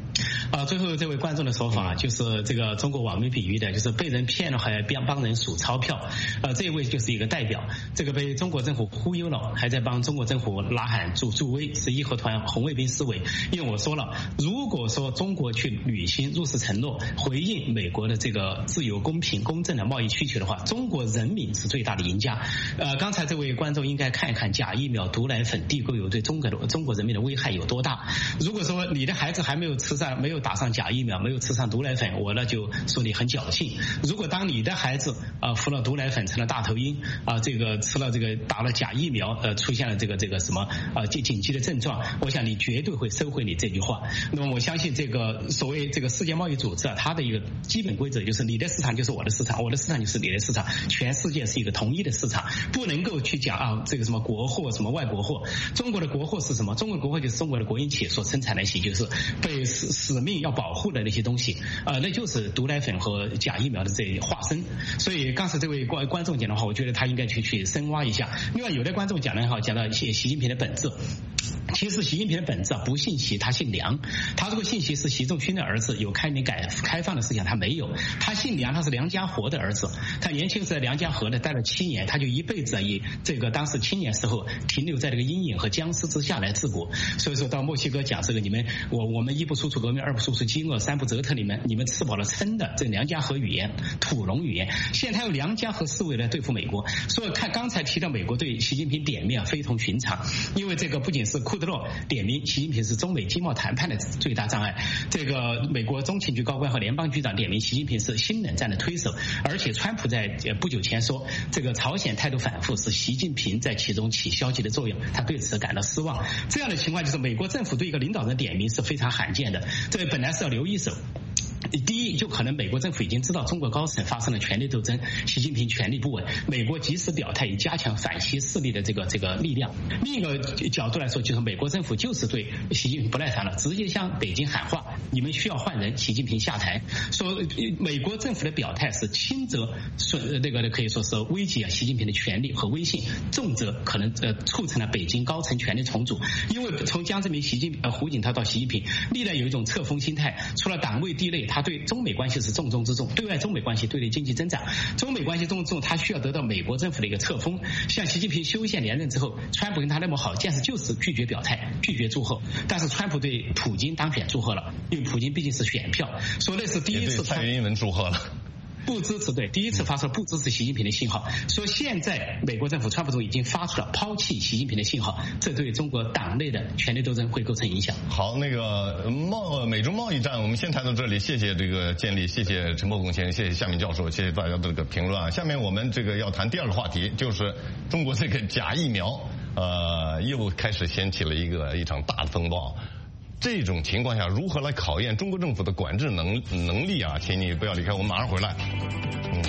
啊，最后这位观众的说法就是这个中国网民比喻的，就是被人骗了还帮帮人数钞票，呃，这位就是一个代表，这个被中国政府忽悠了，还在帮中国政府呐喊助助威，是义和团红卫兵思维。因为我说了，如果说中国去履行入世承诺，回应美国的这个自由、公平、公正的贸易需求的话，中国人民是最大的赢家。呃，刚才这位观众应该看一看假疫苗、毒奶粉、地沟油对中国的中国人民的危害有多大。如果说你的孩子还没有吃上、没有打上假疫苗、没有吃上毒奶粉，我那就说你很侥幸。如果当你的孩子啊、呃、服了毒奶粉成了大头鹰啊、呃，这个吃了这个打了假疫苗，呃，出现了这个这个什么啊紧紧急的症状，我想你绝对会收回你这句话。那么我相信这个所谓这个世界贸易组织啊，它的一个基本规则就是你的市场就是我的市场，我的市场就是你的市场，全世界是一个统一的市场，不能够去讲啊这个什么国货什么外国货。中国的国货是什么？中国的国货就是中国的国营企业所生产的一些就是被使使命要保护的那些东西，呃，那就是毒奶粉和假疫苗的这化身。所以刚才这位观观众讲的话，我觉得他应该去去深挖一下。另外有的观众讲的好，讲到习习近平的本质。其实习近平的本质啊，不姓习，他姓梁。他如果姓习是习仲勋的儿子，有开明改开放的思想，他没有。他姓梁，他是梁家河的儿子。他年轻时在梁家河呢待了七年，他就一辈子以这个当时青年时候停留在这个阴影和僵尸之下来治国。所以说到墨西哥讲这个，你们我我们一不输出革命，二不输出饥饿，三不折腾你们，你们吃饱了撑的这个梁家河语言、土龙语言。现在他用梁家河思维来对付美国。所以看刚才提到美国对习近平点名啊，非同寻常，因为这个不仅是库德洛点名习近平是中美经贸谈判的最大障碍，这个美国中情局高官和联邦局长点名习近平是新冷战的推手，而且川普在不久前说这个朝鲜态度反复是习近平在其中起消极的作用，他对此感到失望。这样的情况就是美国政府对一个领导人点名是非常罕见的，这本来是要留一手。第一，就可能美国政府已经知道中国高层发生了权力斗争，习近平权力不稳，美国及时表态以加强反西势力的这个这个力量。另一个角度来说，就是美国政府就是对习近平不耐烦了，直接向北京喊话，你们需要换人，习近平下台。说美国政府的表态是轻则损那个可以说是危及啊习近平的权力和威信，重则可能呃促成了北京高层权力重组。因为从江泽民、习近呃胡锦涛到习近平，历来有一种册封心态，除了党位地位，他对中美关系是重中之重，对外中美关系，对内经济增长，中美关系重中之重，他需要得到美国政府的一个册封。像习近平修宪连任之后，川普跟他那么好，但是就是拒绝表态，拒绝祝贺。但是川普对普京当选祝贺了，因为普京毕竟是选票，说那是第一次蔡英文祝贺了。 不支持，对，第一次发出了不支持习近平的信号，说现在美国政府川普总已经发出了抛弃习近平的信号，这对中国党内的权力斗争会构成影响。 好，那个贸美中贸易战我们先谈到这里，谢谢这个建立，谢谢陈伯公先生，谢谢夏明教授，谢谢大家的这个评论啊。下面我们这个要谈第二个话题，就是中国这个假疫苗，呃，又开始掀起了一个一场大的风暴。这种情况下，如何来考验中国政府的管制能能力啊？请你不要离开，我们马上回来。嗯。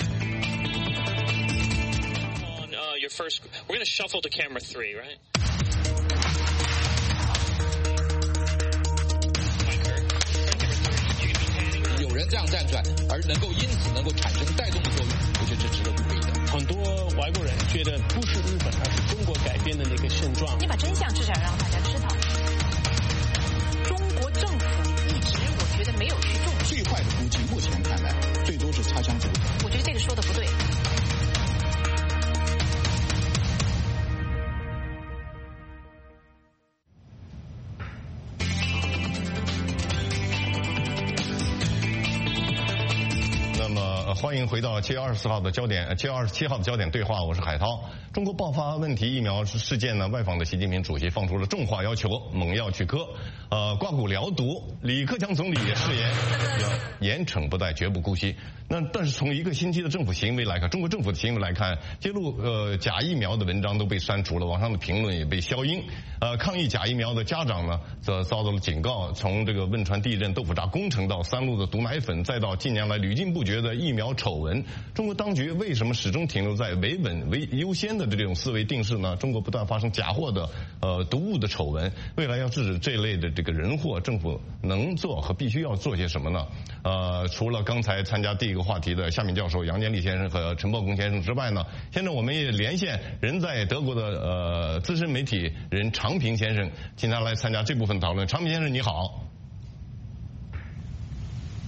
On uh, your first, we're going to shuffle to camera three, right? 有人这样站出来，而能够因此能够产生带动的作用，我觉得这值得鼓励的。 很多外国人觉得不是日本，而是中国改变的那个现状。 你把真相至少让大家知道。中国政府一直我觉得没有去重视。 最坏的估计，目前看来最多是擦枪走火。 我觉得这个说的不对。 欢迎回到七月二十四号的焦点，七月二十七号的焦点对话，我是海涛。中国爆发问题疫苗事件呢，外访的习近平主席放出了重话要求，猛药去磕，呃，刮骨疗毒。李克强总理也誓言要严惩不贷，绝不姑息。那但是从一个星期的政府行为来看，中国政府的行为来看，揭露呃假疫苗的文章都被删除了，网上的评论也被消音。呃，抗议假疫苗的家长呢，则遭到了警告。从这个汶川地震、豆腐渣工程到三鹿的毒奶粉，再到近年来屡禁不绝的疫苗丑闻，中国当局为什么始终停留在维稳为优先的这种思维定势呢？中国不断发生假货的呃毒物的丑闻，未来要制止这类的这个人祸，政府能做和必须要做些什么呢？呃，除了刚才参加第一个话题的夏敏教授、杨建立先生和陈报公先生之外呢，现在我们也连线人在德国的呃资深媒体人常平先生，请他来参加这部分讨论。常平先生你好。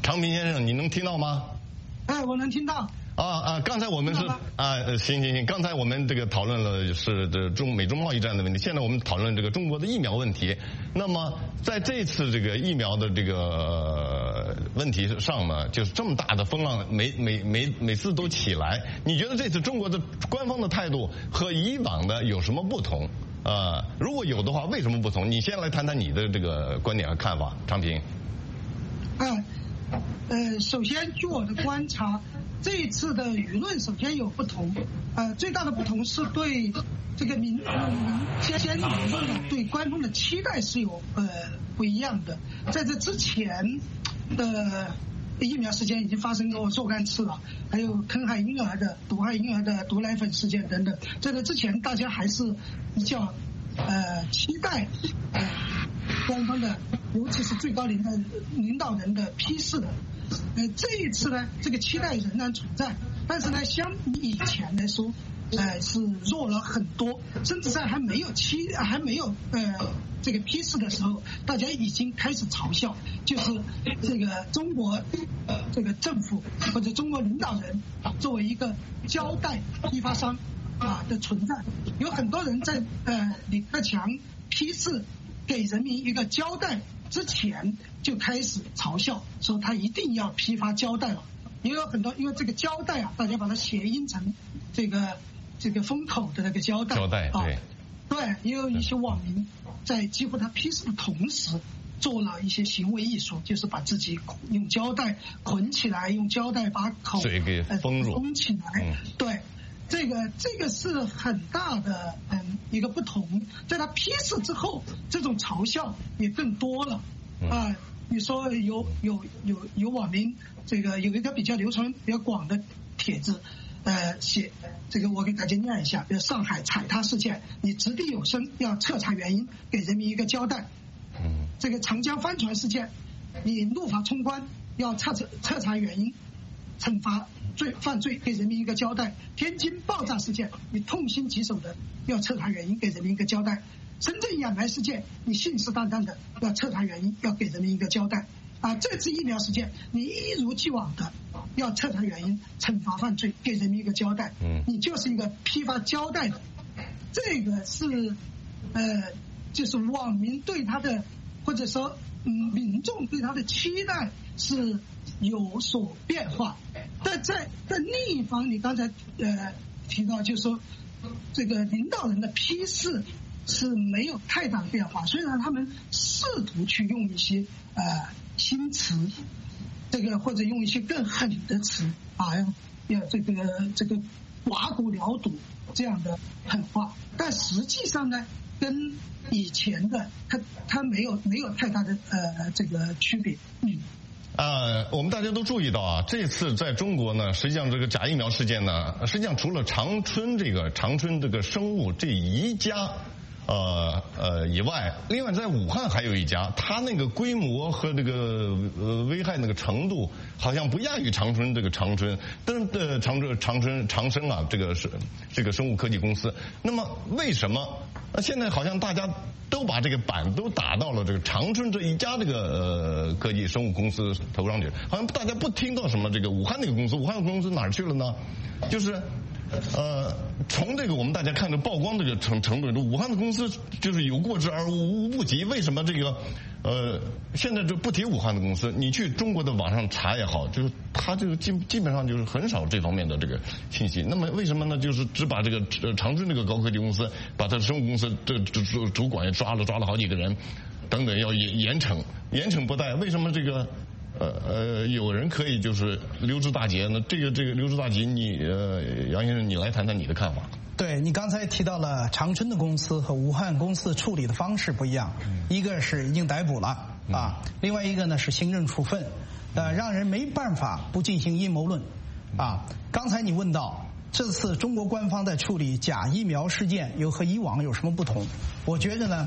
常平先生，你能听到吗？ 哎，我能听到。 啊啊！刚才我们是啊，行行行，刚才我们这个讨论了是这中美中贸易战的问题，现在我们讨论这个中国的疫苗问题。那么在这次这个疫苗的这个问题上呢，就是这么大的风浪，每每每每次都起来。你觉得这次中国的官方的态度和以往的有什么不同？啊、呃，如果有的话，为什么不同？你先来谈谈你的这个观点和看法，常平。 嗯，呃，首先据我的观察。这一次的舆论首先有不同，呃，最大的不同是对这个民民间舆论呢，对官方的期待是有呃不一样的。在这之前的疫苗事件已经发生过若干次了，还有坑害婴儿的、毒害婴儿的毒奶粉事件等等。在这之前，大家还是比较呃期待呃官方的，尤其是最高领导领导人的批示的。呃，这一次呢，这个期待仍然存在，但是呢，相比以前来说，呃，是弱了很多，甚至在还没有期还没有呃这个批示的时候，大家已经开始嘲笑，就是这个中国呃这个政府或者中国领导人作为一个胶带批发商啊的存在，有很多人在呃李克强批示给人民一个交代之前就开始嘲笑，说他一定要批发胶带了。也有很多，因为这个胶带啊，大家把它谐音成这个这个封口的那个胶带。 胶带，对。 啊、对，也有一些网民在几乎他批示的同时，做了一些行为艺术，就是把自己用胶带捆起来，用胶带把口嘴给封住、 呃、封起来。嗯、对。这个这个是很大的嗯一个不同，在他批示之后，这种嘲笑也更多了啊、呃。你说有有有有网民这个有一个比较流传比较广的帖子，呃写这个我给大家念一下，比如上海踩踏事件，你掷地有声，要彻查原因，给人民一个交代。 嗯。 这个长江帆船事件，你怒发冲冠，要彻彻彻查原因，惩罚罪犯罪，给人民一个交代。天津爆炸事件，你痛心疾首的要彻查原因，给人民一个交代。深圳掩埋事件，你信誓旦旦的要彻查原因，要给人民一个交代。啊，这次疫苗事件，你一如既往的要彻查原因，惩罚犯罪，给人民一个交代。 嗯， 你就是一个批发交代的，这个是呃，就是网民对他的，或者说嗯，民众对他的期待是有所变化。但在在另一方，你刚才呃提到，就是说这个领导人的批示是没有太大的变化，虽然他们试图去用一些呃新词，这个或者用一些更狠的词啊，要这个这个刮骨疗毒这样的狠话，但实际上呢，跟以前的他他没有没有太大的呃这个区别，嗯。 呃，我们大家都注意到啊，这次在中国呢，实际上这个假疫苗事件呢，实际上除了长春这个长春这个生物这一家。呃呃以外，另外在武汉还有一家，它那个规模和这个呃危害那个程度，好像不亚于长春这个长春，但是呃长春长春长生啊，这个是这个生物科技公司。那么为什么呃现在好像大家都把这个板都打到了这个长春这一家这个呃科技生物公司头上去，好像大家不听到什么这个武汉那个公司，武汉公司哪儿去了呢？就是。呃，从这个我们大家看着曝光这个程程度，武汉的公司就是有过之而无无不及。为什么这个呃现在就不提武汉的公司？你去中国的网上查也好，就是它这个基基本上就是很少这方面的这个信息。那么为什么呢？就是只把这个呃长春这个高科技公司，把它的生物公司这主主主管也抓了，抓了好几个人，等等要严严惩，严惩不贷。为什么这个？呃呃，有人可以就是溜之大吉呢？这个这个溜之大吉，你呃杨先生，你来谈谈你的看法。 对，你刚才提到了长春的公司和武汉公司处理的方式不一样，嗯、一个是已经逮捕了啊，嗯、另外一个呢是行政处分，呃，让人没办法不进行阴谋论啊。刚才你问到这次中国官方在处理假疫苗事件有和以往有什么不同？我觉得呢，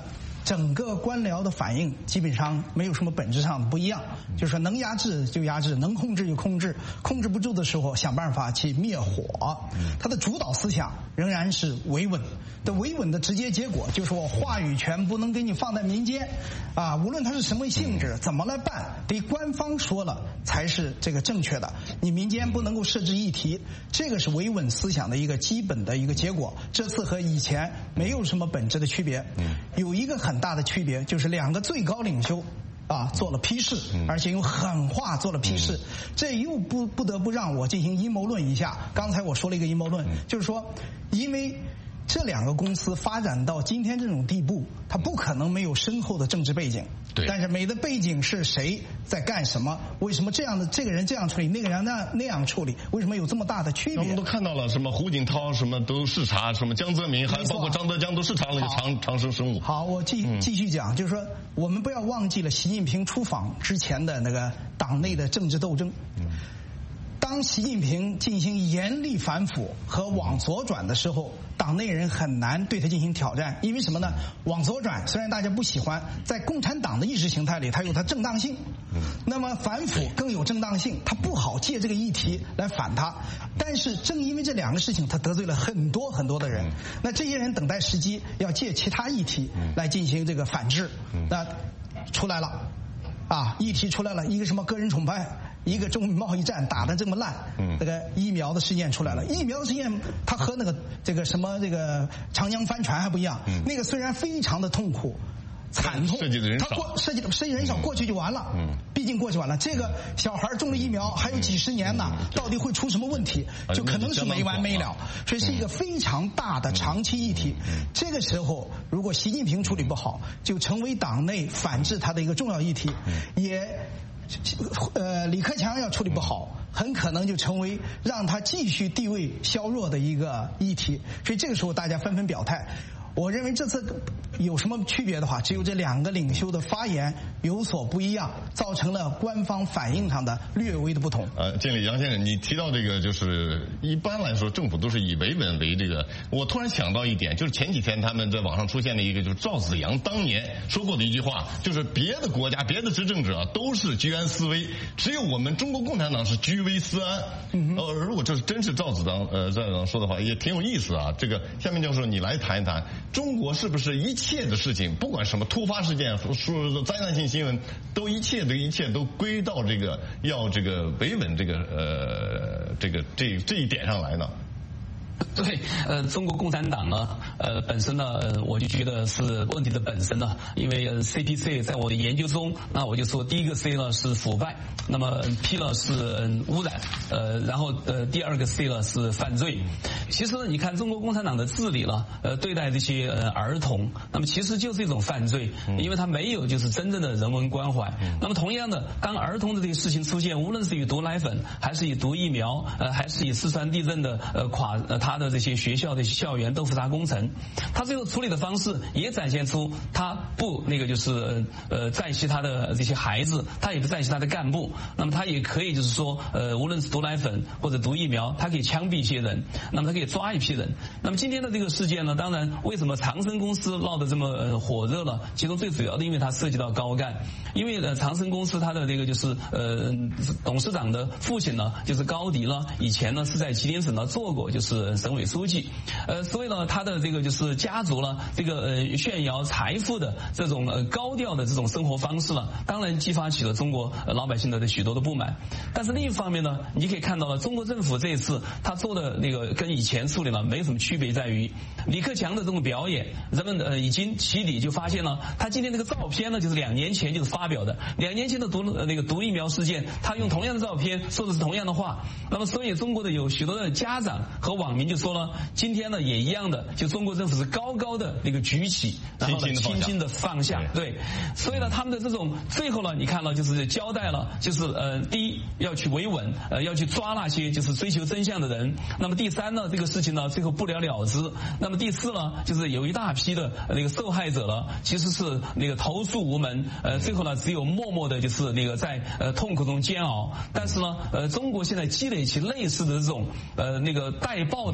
整个官僚的反应基本上没有什么本质上的不一样，就是说能压制就压制，能控制就控制，控制不住的时候想办法去灭火。它的主导思想仍然是维稳的，维稳的直接结果就是我话语权不能给你放在民间，啊，无论它是什么性质，怎么来办，得官方说了才是这个正确的，你民间不能够设置议题，这个是维稳思想的一个基本的一个结果。这次和以前没有什么本质的区别，有一个很大的区别，就是两个最高领袖啊做了批示，而且用狠话做了批示，这又不不得不让我进行阴谋论一下。刚才我说了一个阴谋论，就是说，因为这两个公司发展到今天这种地步，它不可能没有深厚的政治背景。 对。 但是美的背景是谁在干什么？为什么这样的这个人这样处理，那个人那那样处理？为什么有这么大的区别？ 我们都看到了，什么胡锦涛什么都视察，什么江泽民，还包括张德江都视察那个长长生生物。 好，我继继续讲，就是说我们不要忘记了习近平出访之前的那个党内的政治斗争。嗯。当习近平进行严厉反腐和往左转的时候，党内人很难对他进行挑战，因为什么呢？往左转虽然大家不喜欢，在共产党的意识形态里它有它正当性，那么反腐更有正当性，他不好借这个议题来反他。但是正因为这两个事情，他得罪了很多很多的人，那这些人等待时机要借其他议题来进行这个反制，那出来了啊，议题出来了，一个什么个人崇拜，一个中美贸易战打得这么烂，嗯，这个疫苗的事件出来了。疫苗的事件它和那个这个什么这个长江帆船还不一样，嗯，那个虽然非常的痛苦惨痛， 涉及的人少， 它过涉及的涉及人少，过去就完了，嗯，毕竟过去完了。这个小孩中了疫苗还有几十年呢，嗯，到底会出什么问题，就可能是没完没了，所以是一个非常大的长期议题。嗯，这个时候如果习近平处理不好，就成为党内反制他的一个重要议题，嗯，也。呃，李克强要处理不好，很可能就成为让他继续地位削弱的一个议题。所以这个时候大家纷纷表态。我认为这次有什么区别的话，只有这两个领袖的发言有所不一样，造成了官方反应上的略微的不同。 呃，建立杨先生，你提到这个，就是一般来说政府都是以维稳为这个。我突然想到一点，就是前几天他们在网上出现了一个，就是赵紫阳当年说过的一句话，就是别的国家、别的执政者都是居安思危，只有我们中国共产党是居危思安。嗯、呃，如果这是真是赵紫阳呃赵紫阳说的话，也挺有意思啊。这个下面教授你来谈一谈。中国是不是一切的事情，不管什么突发事件、说灾难性新闻，都一切的一切都归到这个要这个维稳这个呃这个这这一点上来呢？ 对，呃，中国共产党呢，呃，本身呢，呃、我就觉得是问题的本身呢，因为、呃、C P C 在我的研究中，那我就说第一个 C 呢是腐败，那么 P 呢是、呃、污染，呃，然后呃第二个 C 呢是犯罪。其实呢，你看中国共产党的治理呢，呃，对待这些呃儿童，那么其实就是一种犯罪，因为他没有就是真正的人文关怀。那么同样的，当儿童的这个事情出现，无论是以毒奶粉，还是以毒疫苗，呃，还是以四川地震的呃垮呃他的这些学校的校园豆腐渣工程，他最后处理的方式也展现出他不那个就是呃在惜他的这些孩子，他也不在惜他的干部，那么他也可以就是说呃无论是毒奶粉或者毒疫苗，他可以枪毙一些人，那么他可以抓一批人。那么今天的这个事件呢，当然为什么长生公司闹得这么呃火热了？其中最主要的，因为它涉及到高干，因为呃长生公司它的这个就是呃董事长的父亲呢，就是高迪呢，以前呢是在吉林省呢做过就是省委书记，呃，所以呢，他的这个就是家族呢，这个呃炫耀财富的这种呃高调的这种生活方式呢，当然激发起了中国老百姓的许多的不满。但是另一方面呢，你可以看到了，中国政府这一次他做的那个跟以前处理呢没什么区别，在于李克强的这种表演，人们呃已经起底就发现了，他今天这个照片呢，就是两年前就是发表的，两年前的毒那个毒疫苗事件，他用同样的照片说的是同样的话。那么，所以中国的有许多的家长和网民就说了，今天呢也一样的，就中国政府是高高的那个举起，然后呢轻轻的放下，对，所以呢他们的这种最后呢，你看了就是交代了，就是呃第一要去维稳，呃要去抓那些就是追求真相的人，那么第三呢这个事情呢最后不了了之，那么第四呢就是有一大批的那个受害者呢其实是那个投诉无门，呃最后呢只有默默的就是那个在呃痛苦中煎熬，但是呢呃中国现在积累起类似的这种呃那个带报的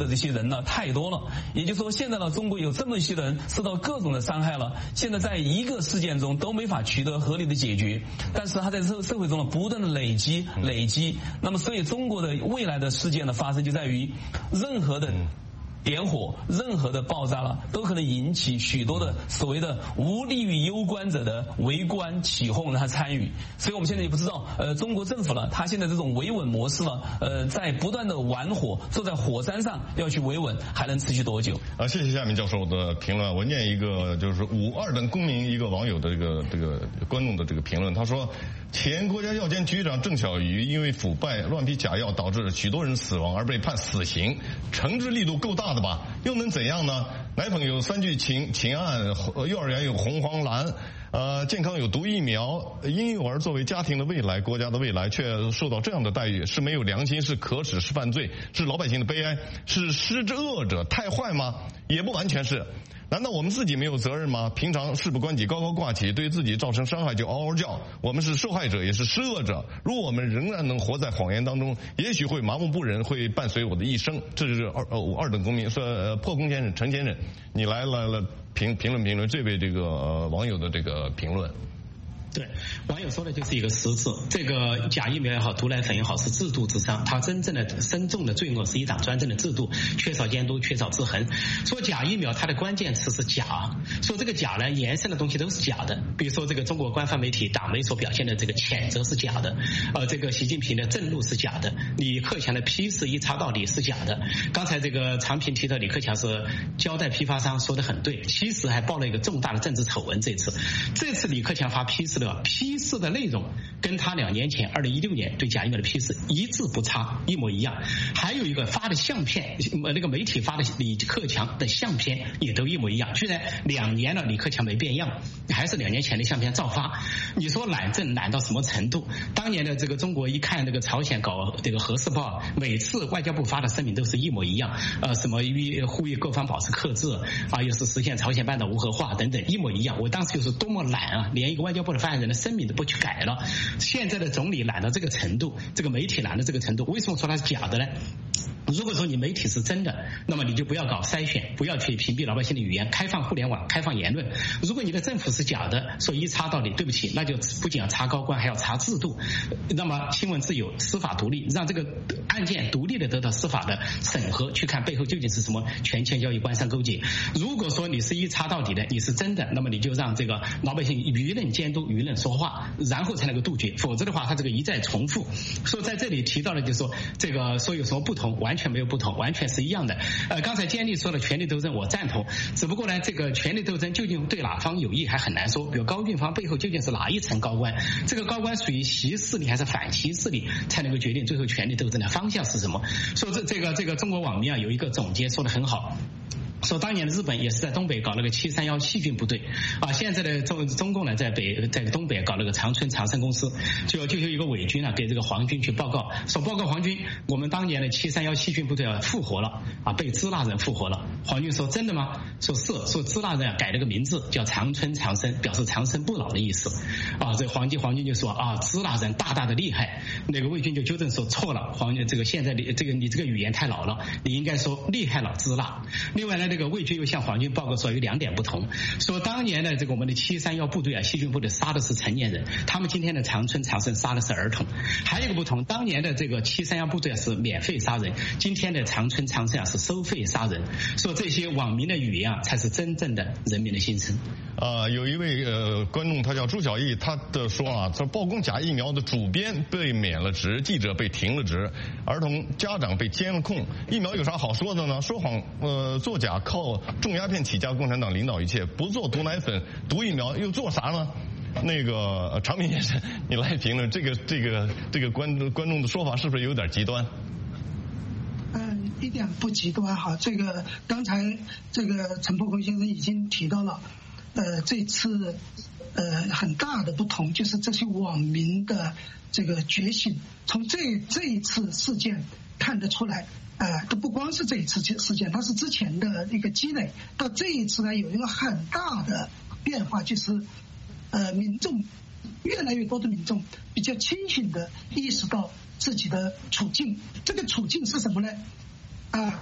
的这些人呢太多了，也就是说现在呢中国有这么一些人受到各种的伤害了，现在在一个事件中都没法取得合理的解决，但是他在社社会中呢不断的累积累积，那么所以中国的未来的事件的发生就在于任何的点火，任何的爆炸了，都可能引起许多的所谓的无利于攸关者的围观、起哄和参与。所以我们现在也不知道，呃，中国政府呢，它现在这种维稳模式呢，呃，在不断的玩火，坐在火山上要去维稳，还能持续多久？ 啊，谢谢夏明教授的评论。我念一个就是五二等公民一个网友的这个这个观众的这个评论，他说，前国家药监局长郑晓宇因为腐败、乱批假药导致许多人死亡而被判死刑，惩治力度够大的吧？又能怎样呢？奶粉有三聚氰氰胺，幼儿园有红黄蓝，呃，健康有毒疫苗，婴幼儿作为家庭的未来、国家的未来，却受到这样的待遇，是没有良心，是可耻，是犯罪，是老百姓的悲哀，是施之恶者太坏吗？也不完全是。难道我们自己没有责任吗？平常事不关己高高挂起，对自己造成伤害就嗷嗷叫，我们是受害者也是施恶者。如果我们仍然能活在谎言当中，也许会麻木不仁，会伴随我的一生。这就是二呃二等公民说、呃、破公先生陈先生，你来来来评评论评论这位这个、呃、网友的这个评论。 对，网友说的就是一个实质，这个假疫苗也好，毒奶粉也好，是制度之伤，它真正的深重的罪恶是一党专政的制度，缺少监督，缺少制衡。说假疫苗，它的关键词是假，说这个假呢，延伸的东西都是假的，比如说这个中国官方媒体党媒所表现的这个谴责是假的，呃，这个习近平的震怒是假的，李克强的批示一插到底是假的。刚才这个常平提到李克强是交代批发商，说得很对，其实还爆了一个重大的政治丑闻。这次，这次李克强发批示的批示的内容跟他两年前二零一六年对假疫苗的批示一字不差，一模一样。还有一个发的相片，那个媒体发的李克强的相片也都一模一样。居然两年了，李克强没变样，还是两年前的相片照发。你说懒政懒到什么程度？当年的这个中国一看那个朝鲜搞这个核试爆，每次外交部发的声明都是一模一样，呃，什么呼吁各方保持克制啊，又是实现朝鲜半岛无核化等等，一模一样。我当时就是多么懒啊，连一个外交部的发言人的声明都不去改了。现在的总理懒到这个程度，这个媒体懒到这个程度，为什么说它是假的呢？如果说你媒体是真的，那么你就不要搞筛选，不要去屏蔽老百姓的语言，开放互联网，开放言论。如果你的政府是假的，说一插到底，对不起，那就不仅要查高官，还要查制度。那么新闻自由、司法独立，让这个案件独立的得到司法的审核，去看背后究竟是什么权钱交易、官商勾结。如果说你是一插到底的，你是真的，那么你就让这个老百姓舆论监督、舆论说话，然后才能够杜绝。否则的话，他这个一再重复。说在这里提到的就是说，这个说有什么不同，完全没有不同，完全是一样的。呃，刚才坚立说了权力斗争，我赞同。只不过呢，这个权力斗争究竟对哪方有益还很难说。比如高俊芳背后究竟是哪一层高官？这个高官属于习势力还是反习势力，才能够决定最后权力斗争的方向是什么？说这这个这个中国网民啊有一个总结说得很好。说当年的日本也是在东北搞了个七三幺细菌部队啊，现在的中中共呢在北在东北搞了个长春长生公司，就就有一个伪军啊给这个皇军去报告，说报告皇军，我们当年的七三幺细菌部队啊复活了啊，被支那人复活了。皇军说真的吗？说是，说支那人啊改了个名字叫长春长生，表示长生不老的意思啊。这皇军皇军就说啊，支那人大大的厉害。那个魏军就纠正说错了，皇军这个现在你这个你这个语言太老了，你应该说厉害了支那。另外呢，这个魏军又向皇军报告说有两点不同，说当年的这个我们的七三幺部队啊，细菌部队杀的是成年人，他们今天的长春长生杀的是儿童。还有一个不同，当年的这个七三幺部队啊是免费杀人，今天的长春长生啊是收费杀人。说这些网民的语言啊，才是真正的人民的心声。 啊、呃，有一位呃观众，他叫朱小艺，他的说啊，说曝光假疫苗的主编被免了职，记者被停了职，儿童家长被监控，疫苗有啥好说的呢？说谎呃作假靠种鸦片起家，共产党领导一切，不做毒奶粉、毒疫苗又做啥呢？那个常平先生，你来评论这个这个这个观观众的说法是不是有点极端？ 嗯，一点不极端哈。这个刚才这个陈伯公先生已经提到了，呃，这次呃很大的不同就是这些网民的这个觉醒，从这这一次事件看得出来。呃，都不光是这一次事件，它是之前的一个积累，到这一次呢有一个很大的变化，就是呃民众越来越多的民众比较清醒的意识到自己的处境。这个处境是什么呢？啊、呃，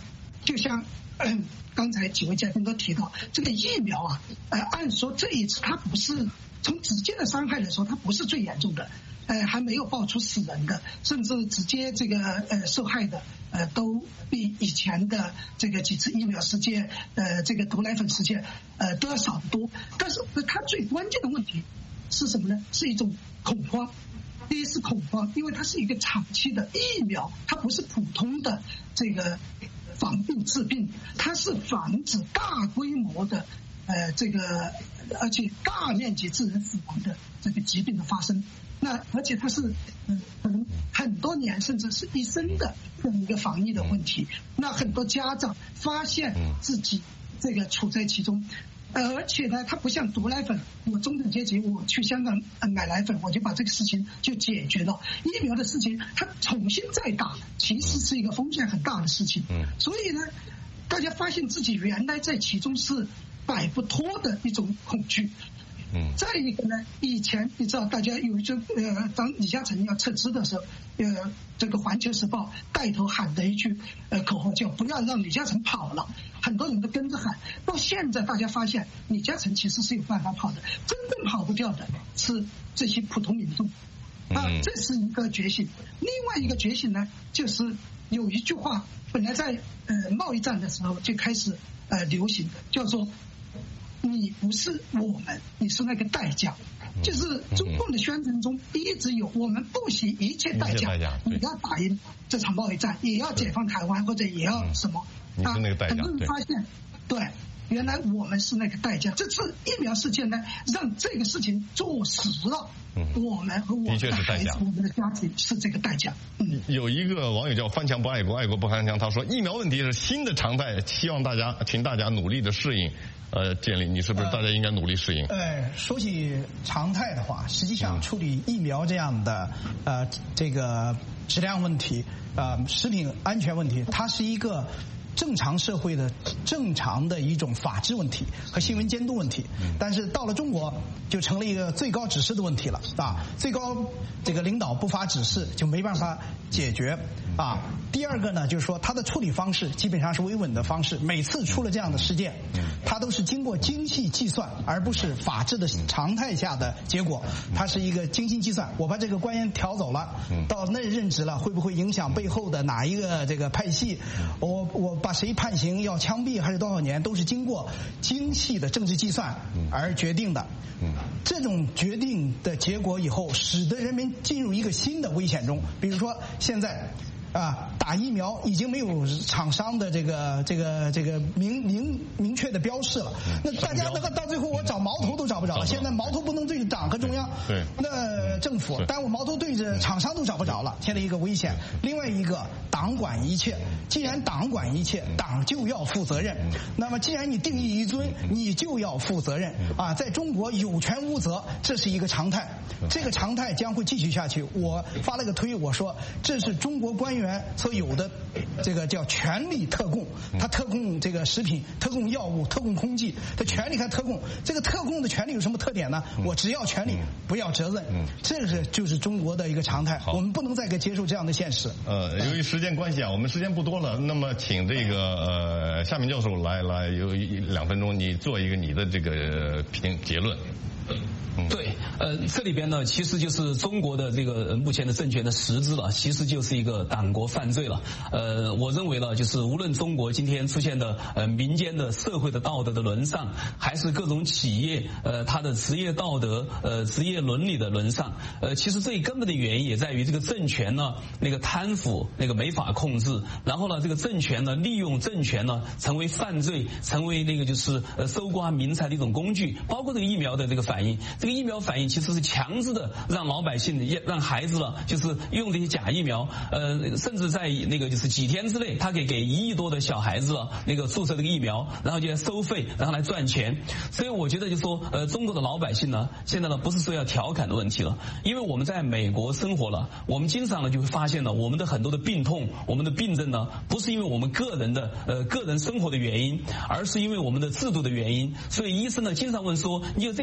就像呃刚才几位嘉宾都提到，这个疫苗啊，呃，按说这一次它不是从直接的伤害来说，它不是最严重的，呃，还没有爆出死人的，甚至直接这个呃受害的，呃，都比以前的这个几次疫苗事件，呃，这个毒奶粉事件，呃，都要少得多。但是它最关键的问题是什么呢？是一种恐慌。第一是恐慌，因为它是一个长期的疫苗，它不是普通的这个防病治病，它是防止大规模的呃这个而且大面积致人死亡的这个疾病的发生。那而且它是嗯可能很多年甚至是一生的这么一个防疫的问题。那很多家长发现自己这个处在其中。呃，而且呢，它不像毒奶粉，我中等阶级，我去香港买奶粉，我就把这个事情就解决了。疫苗的事情，它重新再打，其实是一个风险很大的事情。嗯，所以呢，大家发现自己原来在其中是摆不脱的一种恐惧。嗯，再一个呢，以前你知道，大家有一句呃，当李嘉诚要撤资的时候，呃，这个《环球时报》带头喊的一句呃口号叫“不要让李嘉诚跑了”，很多人都跟着喊。到现在，大家发现李嘉诚其实是有办法跑的，真正跑不掉的是这些普通民众。啊，这是一个觉醒。另外一个觉醒呢，就是有一句话，本来在呃贸易战的时候就开始呃流行，叫做你不是我们，你是那个代价。就是中共的宣传中一直有我们不惜一切代价，你要打赢这场贸易战，也要解放台湾，或者也要什么。 你是那个代价。 很多人发现，对，原来我们是那个代价。这次疫苗事件呢，让这个事情坐实了。我们和我们的孩子、我们的家庭是这个代价。 嗯，有一个网友叫翻墙不爱国，爱国不翻墙，他说疫苗问题是新的常态，希望大家，请大家努力的适应。呃，建立，你是不是大家应该努力适应？ 呃，说起常态的话，实际上处理疫苗这样的呃这个质量问题、呃食品安全问题，它是一个正常社会的正常的一种法治问题和新闻监督问题，但是到了中国就成了一个最高指示的问题了啊！最高这个领导不发指示就没办法解决啊。第二个呢，就是说它的处理方式基本上是维稳的方式，每次出了这样的事件，它都是经过精细计算，而不是法治的常态下的结果。它是一个精心计算，我把这个官员调走了，到那任职了，会不会影响背后的哪一个这个派系？我我把谁判刑要枪毙还是多少年，都是经过精细的政治计算而决定的。这种决定的结果以后，使得人民进入一个新的危险中。比如说现在啊，打疫苗已经没有厂商的这个这个这个明明明确的标示了。那大家那个到最后，我找矛头都找不着了。现在矛头不能对着党和中央， 对， 那政府，但我矛头对着厂商都找不着了。现在一个危险，另外一个党管一切。既然党管一切，党就要负责任。那么既然你定义一尊，你就要负责任啊！在中国有权无责，这是一个常态，这个常态将会继续下去。我发了个推，我说这是中国官员所有的这个叫权力特供，他特供这个食品、特供药物、特供空气，他权力还特供。这个特供的权利有什么特点呢？我只要权利，不要责任。这个是就是中国的一个常态，我们不能再接受这样的现实。 呃，由于时间关系啊，我们时间不多了，那么请这个呃夏明教授来来有一两分钟，你做一个你的这个评结论。 对，呃，这里边呢，其实就是中国的这个目前的政权的实质了，其实就是一个党国犯罪了。呃，我认为呢，就是无论中国今天出现的呃民间的社会的道德的沦丧，还是各种企业呃它的职业道德呃职业伦理的沦丧，呃，其实最根本的原因也在于这个政权呢那个贪腐那个没法控制，然后呢这个政权呢利用政权呢成为犯罪，成为那个就是呃搜刮民财的一种工具，包括这个疫苗的这个反应。这个疫苗反应其实是强制的让老百姓让孩子了就是用这些假疫苗，呃，甚至在那个就是几天之内，他给给一亿多的小孩子了那个注射这个疫苗，然后就来收费，然后来赚钱。所以我觉得就说，呃，中国的老百姓呢，现在呢不是说要调侃的问题了，因为我们在美国生活了，我们经常呢就会发现呢，我们的很多的病痛，我们的病症呢，不是因为我们个人的呃个人生活的原因，而是因为我们的制度的原因。所以医生呢经常问说，你有这个创伤。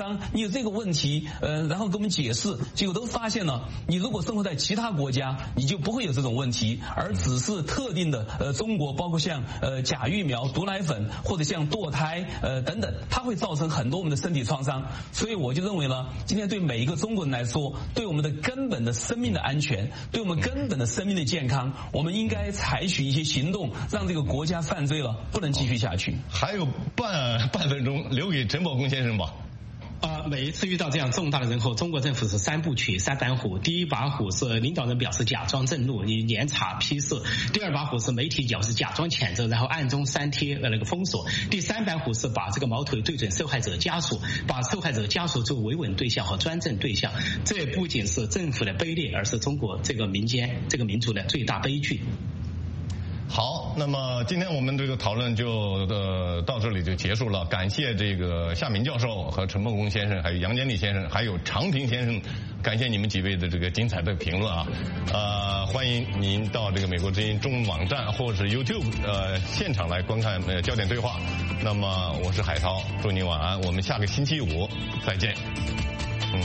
商，你有这个问题，呃，然后给我们解释，结果都发现了，你如果生活在其他国家，你就不会有这种问题，而只是特定的呃中国，包括像呃假疫苗、毒奶粉或者像堕胎呃等等，它会造成很多我们的身体创伤。所以我就认为呢，今天对每一个中国人来说，对我们的根本的生命的安全，对我们根本的生命的健康，我们应该采取一些行动，让这个国家犯罪了不能继续下去。 还有半半分钟留给陈宝公先生吧。 呃，每一次遇到这样重大的人后，中国政府是三部曲、三板斧。第一把斧是领导人表示假装震怒，你严查批示；第二把斧是媒体表示假装谴责，然后暗中删帖呃那个封锁；第三板斧是把这个矛头对准受害者家属，把受害者家属作为维稳对象和专政对象。这不仅是政府的卑劣，而是中国这个民间、这个民族的最大悲剧。 好，那么今天我们这个讨论就呃到这里就结束了。感谢这个夏明教授和陈梦公先生，还有杨坚立先生，还有常平先生，感谢你们几位的这个精彩的评论啊！呃，欢迎您到这个美国之音中文网站或者是 YouTube 呃现场来观看呃焦点对话。那么我是海涛，祝您晚安，我们下个星期五再见。嗯。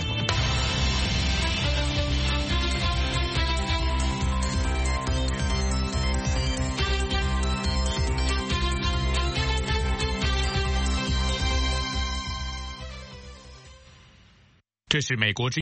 这是美国之